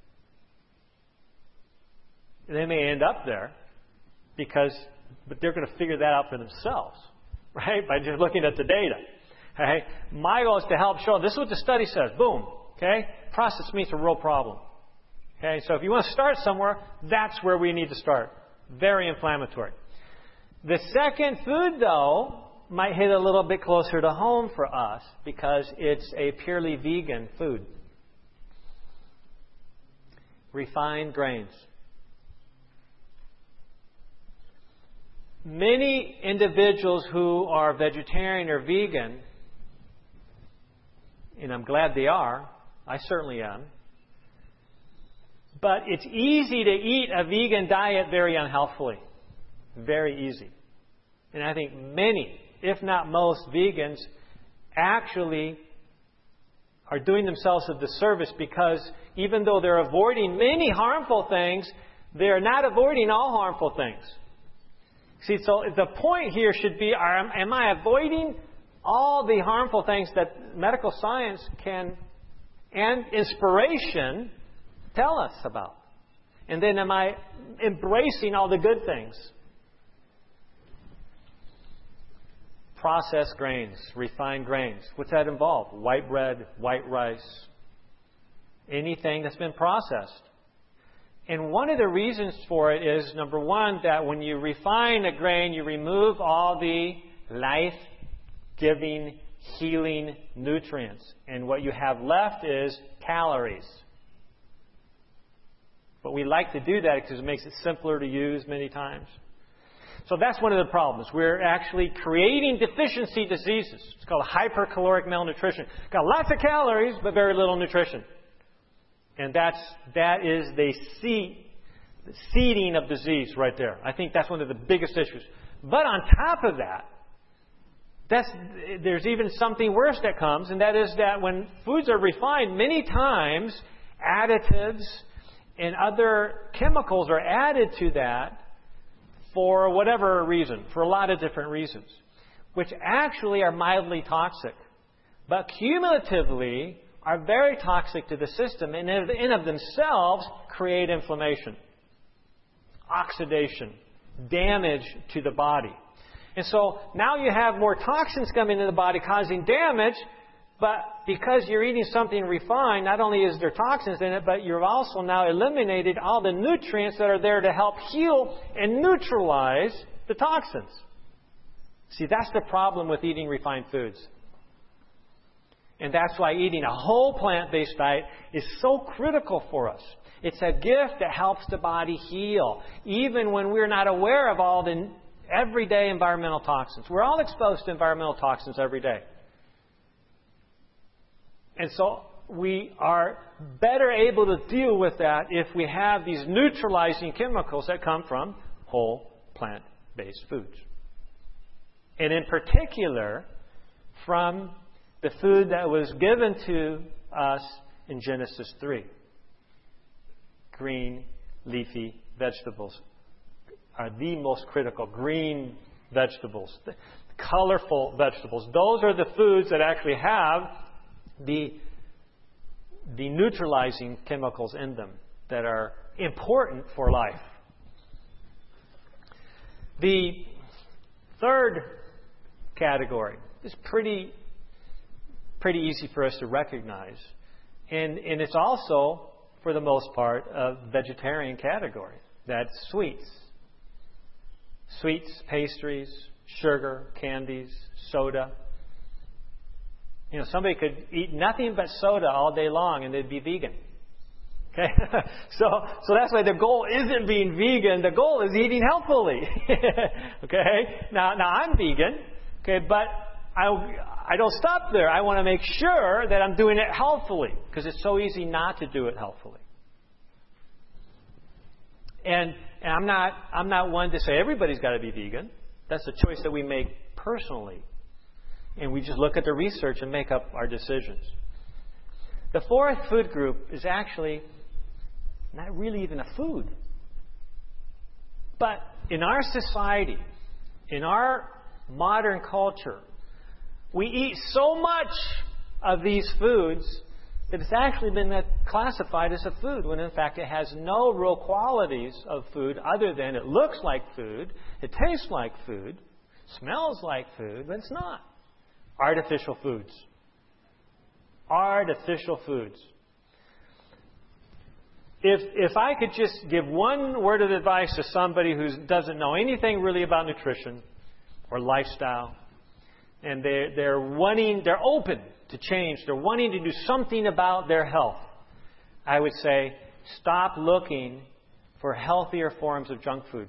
They may end up there because, but they're going to figure that out for themselves, right? By just looking at the data. Okay? My goal is to help show this is what the study says. Boom. Okay? Processed meat's a real problem. Okay? So if you want to start somewhere, that's where we need to start. Very inflammatory. The second food, though, might hit a little bit closer to home for us because it's a purely vegan food. Refined grains. Many individuals who are vegetarian or vegan, and I'm glad they are, I certainly am, but it's easy to eat a vegan diet very unhealthfully. Very easy. And I think many, if not most, vegans actually are doing themselves a disservice because even though they're avoiding many harmful things, they're not avoiding all harmful things. See, so the point here should be, am I avoiding all the harmful things that medical science can and inspiration tell us about? And then am I embracing all the good things? Processed grains, refined grains. What's that involve? White bread, white rice, anything that's been processed. And one of the reasons for it is, number one, that when you refine a grain, you remove all the life-giving, healing nutrients. And what you have left is calories. But we like to do that because it makes it simpler to use many times. So that's one of the problems. We're actually creating deficiency diseases. It's called hypercaloric malnutrition. Got lots of calories, but very little nutrition. And that's, that is the seed, the seeding of disease right there. I think that's one of the biggest issues. But on top of that, that's, there's even something worse that comes, and that is that when foods are refined, many times additives and other chemicals are added to that for whatever reason, for a lot of different reasons, which actually are mildly toxic, but cumulatively are very toxic to the system and in and of themselves create inflammation, oxidation, damage to the body. And so now you have more toxins coming into the body causing damage, but because you're eating something refined, not only is there toxins in it, but you've also now eliminated all the nutrients that are there to help heal and neutralize the toxins. See, that's the problem with eating refined foods. And that's why eating a whole plant-based diet is so critical for us. It's a gift that helps the body heal, even when we're not aware of all the everyday environmental toxins. We're all exposed to environmental toxins every day. And so we are better able to deal with that if we have these neutralizing chemicals that come from whole plant-based foods. And in particular, from the food that was given to us in Genesis three. Green, leafy vegetables are the most critical. Green vegetables, colorful vegetables. Those are the foods that actually have the, the neutralizing chemicals in them that are important for life. The third category is pretty pretty easy for us to recognize. And, and it's also, for the most part, a vegetarian category. That's sweets. Sweets, pastries, sugar, candies, soda. You know, somebody could eat nothing but soda all day long and they'd be vegan. Okay? so, so that's why the goal isn't being vegan. The goal is eating healthfully. Okay? Now, now I'm vegan. Okay, but I, I don't stop there. I want to make sure that I'm doing it healthfully, because it's so easy not to do it healthfully. And, and I'm not I'm not one to say everybody's got to be vegan. That's a choice that we make personally. And we just look at the research and make up our decisions. The fourth food group is actually not really even a food. But in our society, in our modern culture, we eat so much of these foods that it's actually been classified as a food, when in fact it has no real qualities of food other than it looks like food, it tastes like food, smells like food, but it's not. Artificial foods. Artificial foods. If if I could just give one word of advice to somebody who doesn't know anything really about nutrition or lifestyle, and they're, they're wanting, they're open to change, they're wanting to do something about their health, I would say, stop looking for healthier forms of junk food.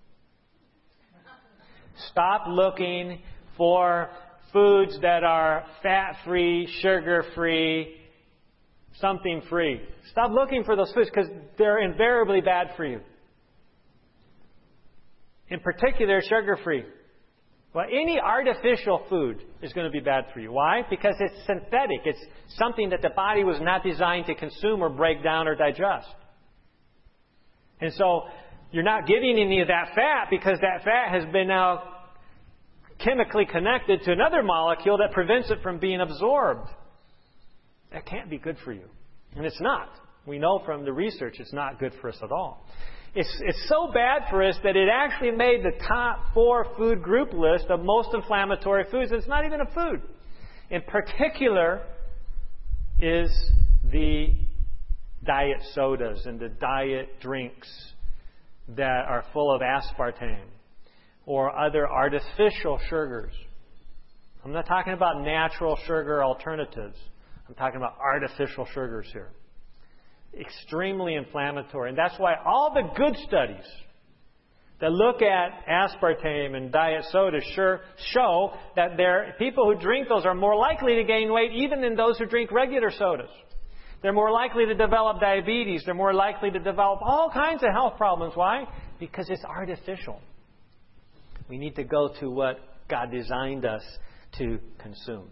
Stop looking for foods that are fat-free, sugar-free, something-free. Stop looking for those foods, because they're invariably bad for you. In particular, sugar-free. Well, any artificial food is going to be bad for you. Why? Because it's synthetic. It's something that the body was not designed to consume or break down or digest. And so you're not getting any of that fat, because that fat has been now chemically connected to another molecule that prevents it from being absorbed. That can't be good for you. And it's not. We know from the research it's not good for us at all. It's, it's so bad for us that it actually made the top four food group list of most inflammatory foods. It's not even a food. In particular is the diet sodas and the diet drinks that are full of aspartame or other artificial sugars. I'm not talking about natural sugar alternatives. I'm talking about artificial sugars here. Extremely inflammatory. And that's why all the good studies that look at aspartame and diet soda sure show that there people who drink those are more likely to gain weight even than those who drink regular sodas. They're more likely to develop diabetes. They're more likely to develop all kinds of health problems. Why? Because it's artificial. We need to go to what God designed us to consume.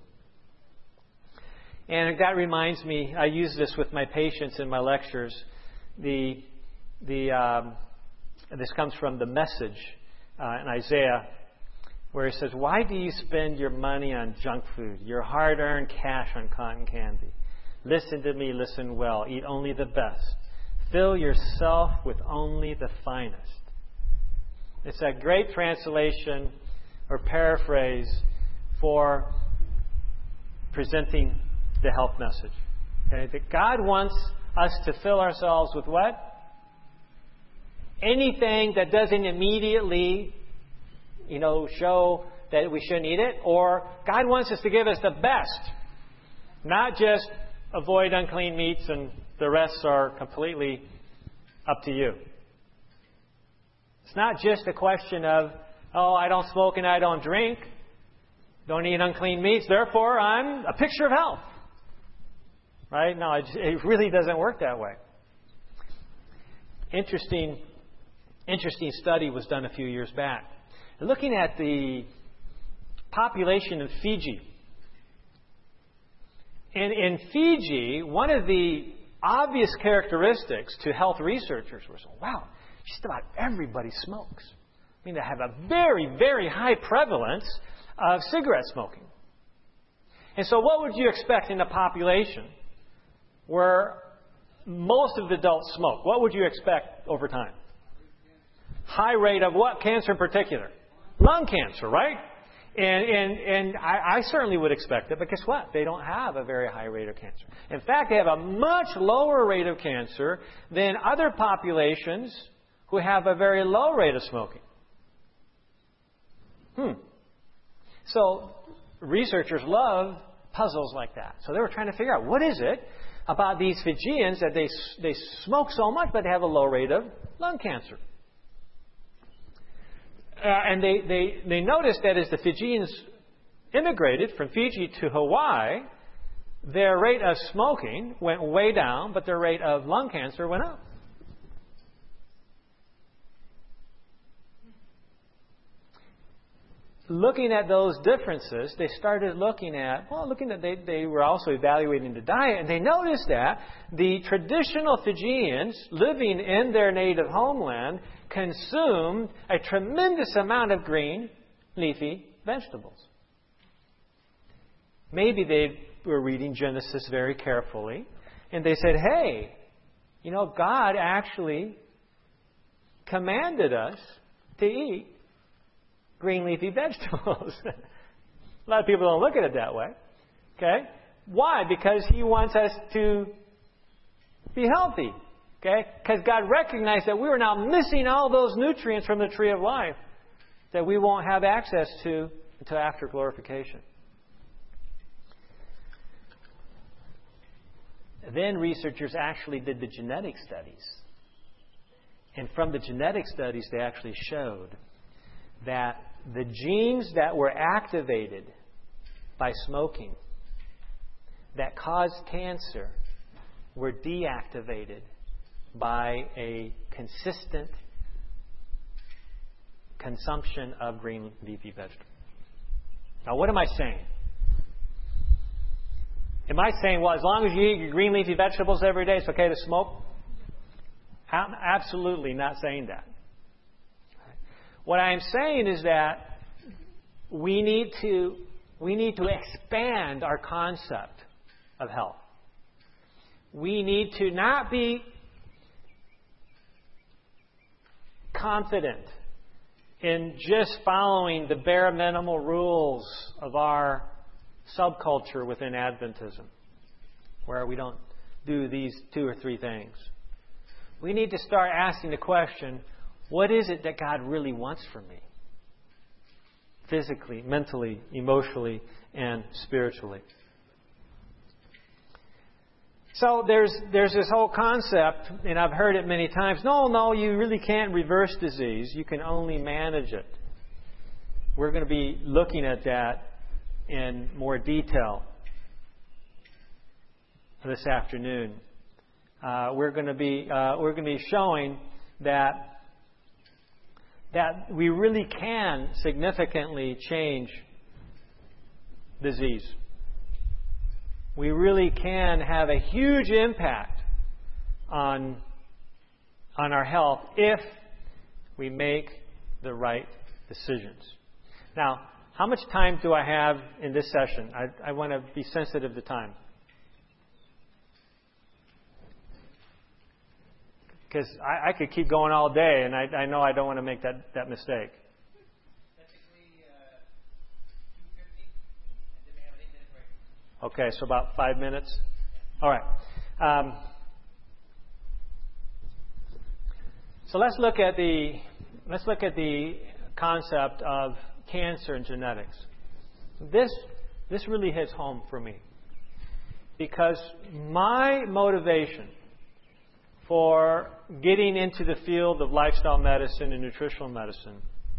And that reminds me, I use this with my patients in my lectures. The the um, this comes from the Message uh, in Isaiah, where it says, "Why do you spend your money on junk food, your hard-earned cash on cotton candy? Listen to me, listen well. Eat only the best. Fill yourself with only the finest." It's a great translation or paraphrase for presenting the health message. Okay? That God wants us to fill ourselves with what? Anything that doesn't immediately, you know, show that we shouldn't eat it. Or God wants us to give us the best. Not just avoid unclean meats and the rest are completely up to you. It's not just a question of, oh, I don't smoke and I don't drink. Don't eat unclean meats, therefore I'm a picture of health. Right? No, it, it really doesn't work that way. Interesting, interesting study was done a few years back. Looking at the population of Fiji. In, in Fiji, one of the obvious characteristics to health researchers was, wow, just about everybody smokes. I mean, they have a very, very high prevalence of cigarette smoking. And so what would you expect in a population where most of the adults smoke? What would you expect over time? High rate of what cancer in particular? Lung cancer, right? And and, and I, I certainly would expect it, but guess what? They don't have a very high rate of cancer. In fact, they have a much lower rate of cancer than other populations who have a very low rate of smoking. Hmm. So researchers love puzzles like that. So they were trying to figure out, what is it about these Fijians that they they smoke so much, but they have a low rate of lung cancer? Uh, and they, they, they noticed that as the Fijians immigrated from Fiji to Hawaii, their rate of smoking went way down, but their rate of lung cancer went up. Looking at those differences, they started looking at, well, looking at, they, they were also evaluating the diet, and they noticed that the traditional Fijians living in their native homeland consumed a tremendous amount of green, leafy vegetables. Maybe they were reading Genesis very carefully, and they said, hey, you know, God actually commanded us to eat green leafy vegetables. A lot of people don't look at it that way. Okay? Why? Because He wants us to be healthy. Okay? Because God recognized that we were now missing all those nutrients from the tree of life that we won't have access to until after glorification. Then researchers actually did the genetic studies. And from the genetic studies, they actually showed that the genes that were activated by smoking that caused cancer were deactivated by a consistent consumption of green leafy vegetables. Now, what am I saying? Am I saying, well, as long as you eat your green leafy vegetables every day, it's okay to smoke? I'm absolutely not saying that. What I'm saying is that we need to we need to expand our concept of health. We need to not be confident in just following the bare minimal rules of our subculture within Adventism, where we don't do these two or three things. We need to start asking the question, what is it that God really wants from me? Physically, mentally, emotionally, and spiritually. So there's there's this whole concept, and I've heard it many times. No, no, you really can't reverse disease. You can only manage it. We're going to be looking at that in more detail this afternoon. Uh, we're going to be uh, we're going to be showing that that we really can significantly change disease. We really can have a huge impact on, on our health if we make the right decisions. Now, how much time do I have in this session? I, I want to be sensitive to time. Because I, I could keep going all day, and I, I know I don't want to make that, that mistake. Okay, so about five minutes. All right. Um, so let's look at the let's look at the concept of cancer and genetics. This this really hits home for me because my motivation for getting into the field of lifestyle medicine and nutritional medicine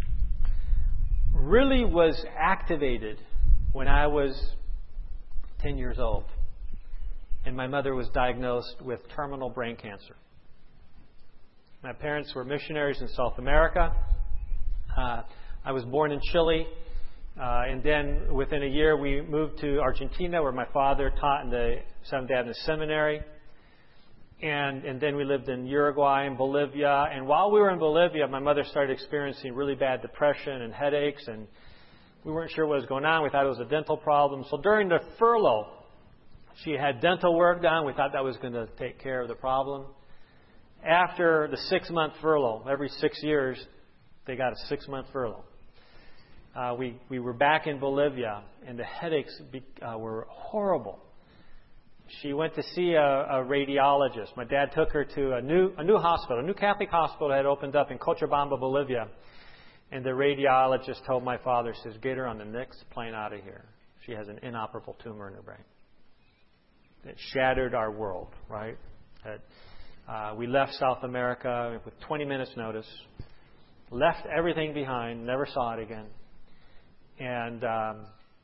really was activated when I was ten years old, and my mother was diagnosed with terminal brain cancer. My parents were missionaries in South America. Uh, I was born in Chile, uh, and then within a year we moved to Argentina, where my father taught in the Seventh Adventist Seminary, and and then we lived in Uruguay and Bolivia. And while we were in Bolivia, my mother started experiencing really bad depression and headaches, and we weren't sure what was going on. We thought it was a dental problem. So during the furlough, she had dental work done. We thought that was going to take care of the problem. After the six-month furlough, every six years, they got a six-month furlough. Uh, we, we were back in Bolivia, and the headaches be, uh, were horrible. She went to see a, a radiologist. My dad took her to a new, a new hospital, a new Catholic hospital that had opened up in Cochabamba, Bolivia. And the radiologist told my father, says, get her on the next plane out of here. She has an inoperable tumor in her brain. It shattered our world, right? That, uh, we left South America with twenty minutes notice, left everything behind, never saw it again. And, um,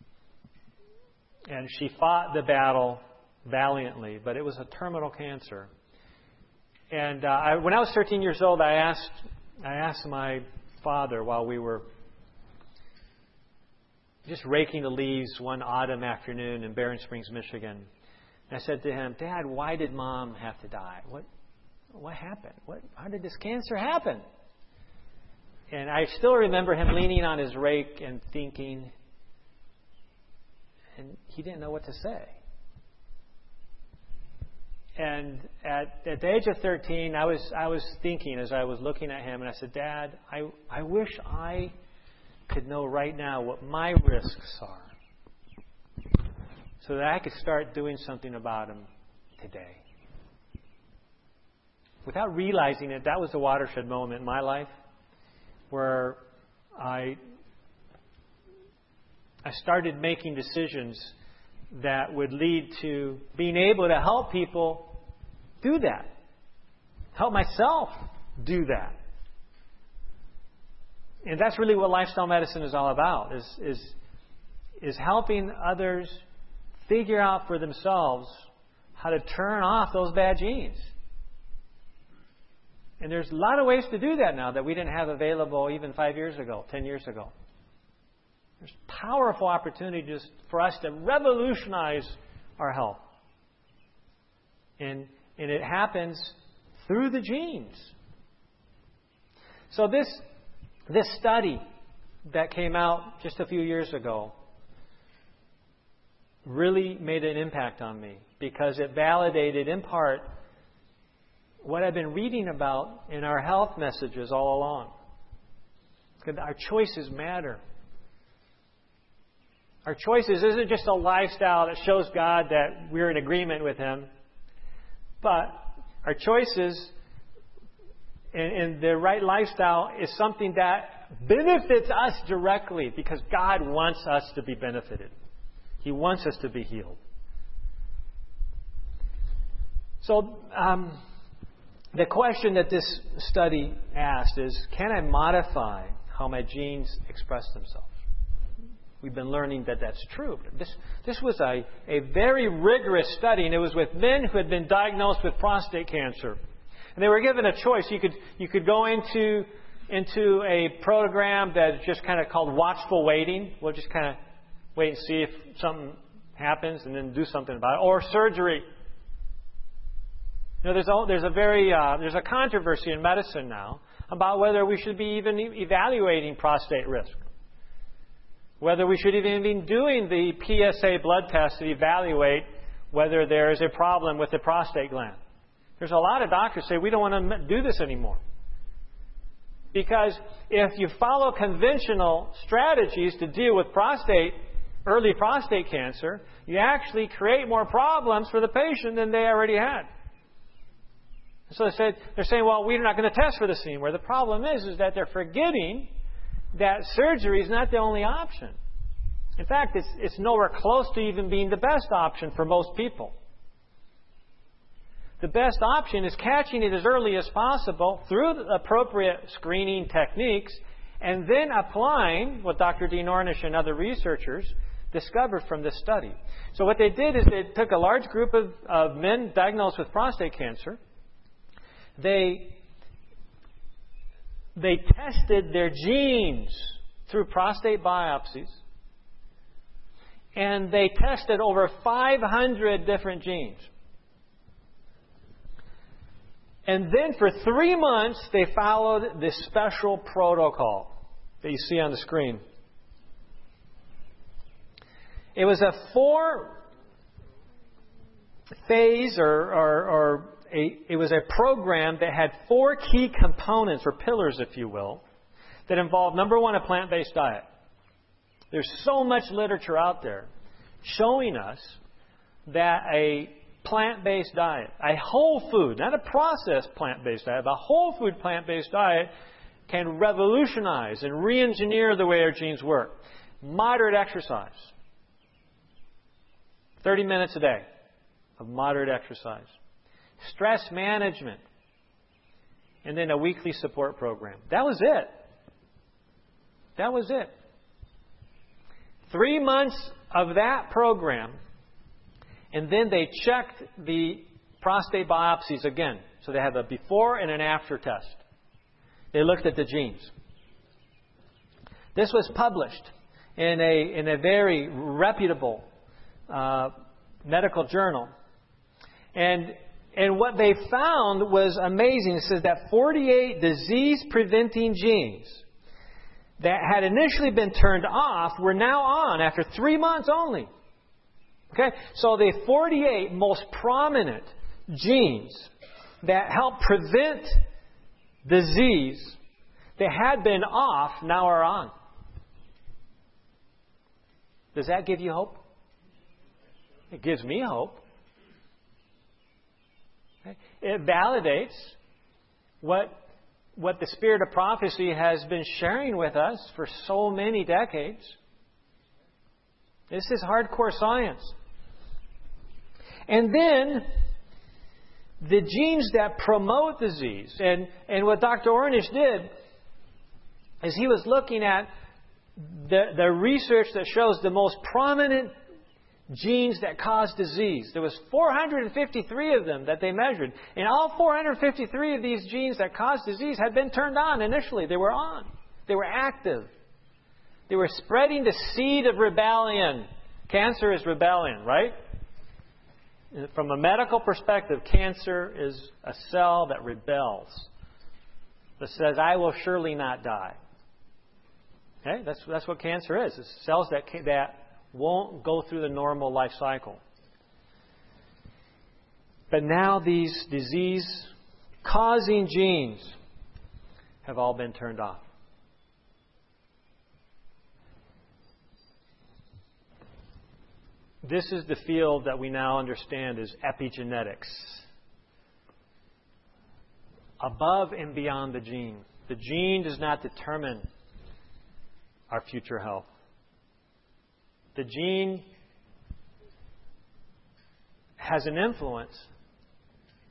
and she fought the battle valiantly, but it was a terminal cancer. And uh, I, when I was thirteen years old, I asked, I asked my father while we were just raking the leaves one autumn afternoon in Barron Springs, Michigan. And I said to him, Dad, why did Mom have to die? What what happened? What how did this cancer happen? And I still remember him leaning on his rake and thinking, and he didn't know what to say. And at, at the age of thirteen, I was I was thinking as I was looking at him, and I said, Dad, I, I wish I could know right now what my risks are so that I could start doing something about them today. Without realizing it, that was a watershed moment in my life where I I started making decisions that would lead to being able to help people do that. Help myself do that. And that's really what lifestyle medicine is all about, is, is, is helping others figure out for themselves how to turn off those bad genes. And there's a lot of ways to do that now that we didn't have available even five years ago, ten years ago. There's powerful opportunities for us to revolutionize our health. And, and it happens through the genes. So this, this study that came out just a few years ago really made an impact on me because it validated in part what I've been reading about in our health messages all along. Our choices matter. Our choices isn't just a lifestyle that shows God that we're in agreement with Him, but our choices and, and the right lifestyle is something that benefits us directly because God wants us to be benefited. He wants us to be healed. So um, the question that this study asked is, can I modify how my genes express themselves? We've been learning that that's true. This, this was a, a very rigorous study, and it was with men who had been diagnosed with prostate cancer. And they were given a choice. You could, you could go into, into a program that's just kind of called watchful waiting. We'll just kind of wait and see if something happens and then do something about it. Or surgery. You know, there's a, there's a very uh, there's a controversy in medicine now about whether we should be even evaluating prostate risk. Whether we should even be doing the P S A blood test to evaluate whether there is a problem with the prostate gland. There's a lot of doctors say we don't want to do this anymore. Because if you follow conventional strategies to deal with prostate, early prostate cancer, you actually create more problems for the patient than they already had. So they said, they're saying, well, we're not going to test for this anymore. The problem is, is that they're forgetting that surgery is not the only option. In fact, it's, it's nowhere close to even being the best option for most people. The best option is catching it as early as possible through the appropriate screening techniques and then applying what Doctor Dean Ornish and other researchers discovered from this study. So what they did is they took a large group of, of men diagnosed with prostate cancer. They They tested their genes through prostate biopsies, and they tested over five hundred different genes. And then for three months, they followed this special protocol that you see on the screen. It was a four-phase or, or, or A, it was a program that had four key components, or pillars, if you will, that involved, number one, a plant-based diet. There's so much literature out there showing us that a plant-based diet, a whole food, not a processed plant-based diet, but a whole food plant-based diet can revolutionize and re-engineer the way our genes work. Moderate exercise. thirty minutes a day of moderate exercise. Stress management, and then a weekly support program. That was it. That was it. Three months of that program, and then they checked the prostate biopsies again. So they have a before and an after test. They looked at the genes. This was published in a, in a very reputable uh, medical journal. And And what they found was amazing. It says that forty-eight disease-preventing genes that had initially been turned off were now on after three months only. Okay? So the forty-eight most prominent genes that help prevent disease that had been off now are on. Does that give you hope? It gives me hope. It validates what, what the spirit of prophecy has been sharing with us for so many decades. This is hardcore science. And then the genes that promote disease, and, and what Doctor Ornish did is he was looking at the, the research that shows the most prominent genes that cause disease. There was four hundred fifty-three of them that they measured. And all four hundred fifty-three of these genes that cause disease had been turned on initially. They were on. They were active. They were spreading the seed of rebellion. Cancer is rebellion, right? From a medical perspective, cancer is a cell that rebels. That says, I will surely not die. Okay? That's, that's what cancer is. It's cells that, that won't go through the normal life cycle. But now these disease-causing genes have all been turned off. This is the field that we now understand as epigenetics. Above and beyond the gene. The gene does not determine our future health. The gene has an influence,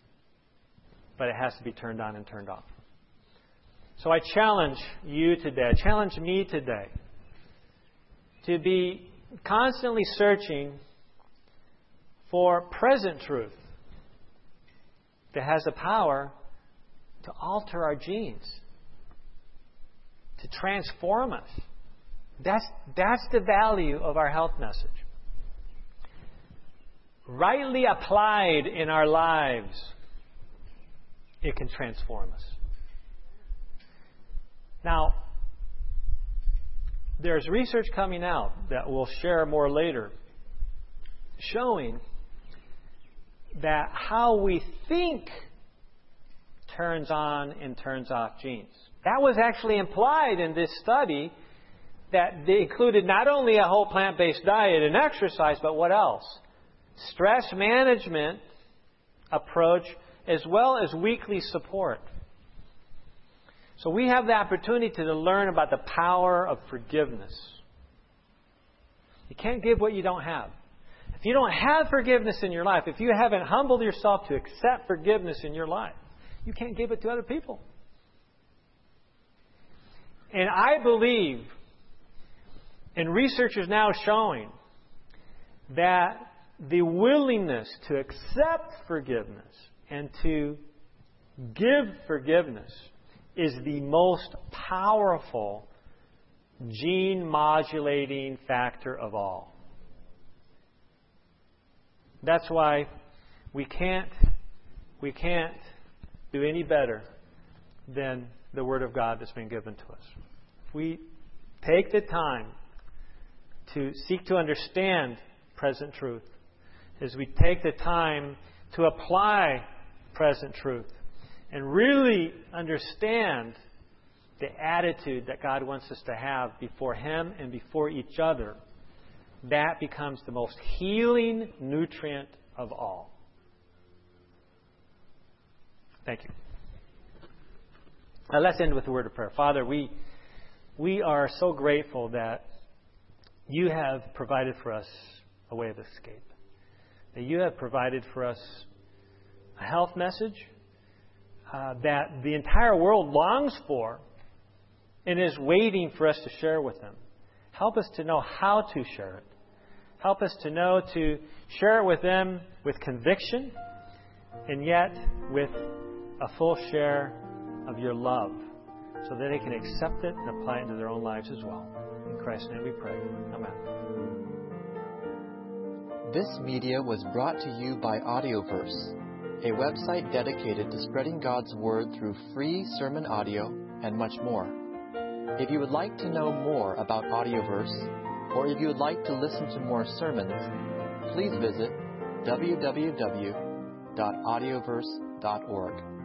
but it has to be turned on and turned off. So I challenge you today, I challenge me today, to be constantly searching for present truth that has the power to alter our genes, to transform us. That's, that's the value of our health message. Rightly applied in our lives, it can transform us. Now, there's research coming out that we'll share more later showing that how we think turns on and turns off genes. That was actually implied in this study that they included not only a whole plant-based diet and exercise, but what else? Stress management approach as well as weekly support. So we have the opportunity to learn about the power of forgiveness. You can't give what you don't have. If you don't have forgiveness in your life, if you haven't humbled yourself to accept forgiveness in your life, you can't give it to other people. And I believe, and research is now showing, that the willingness to accept forgiveness and to give forgiveness is the most powerful gene modulating factor of all. That's why we can't we can't do any better than the Word of God that's been given to us. If we take the time to seek to understand present truth, as we take the time to apply present truth, and really understand the attitude that God wants us to have before Him and before each other, that becomes the most healing nutrient of all. Thank you. Now let's end with a word of prayer. Father, we we are so grateful that You have provided for us a way of escape. That You have provided for us a health message uh, that the entire world longs for and is waiting for us to share with them. Help us to know how to share it. Help us to know to share it with them with conviction and yet with a full share of Your love so that they can accept it and apply it into their own lives as well. In Christ's name we pray. Amen. This media was brought to you by Audioverse, a website dedicated to spreading God's Word through free sermon audio and much more. If you would like to know more about Audioverse, or if you would like to listen to more sermons, please visit w w w dot audioverse dot org.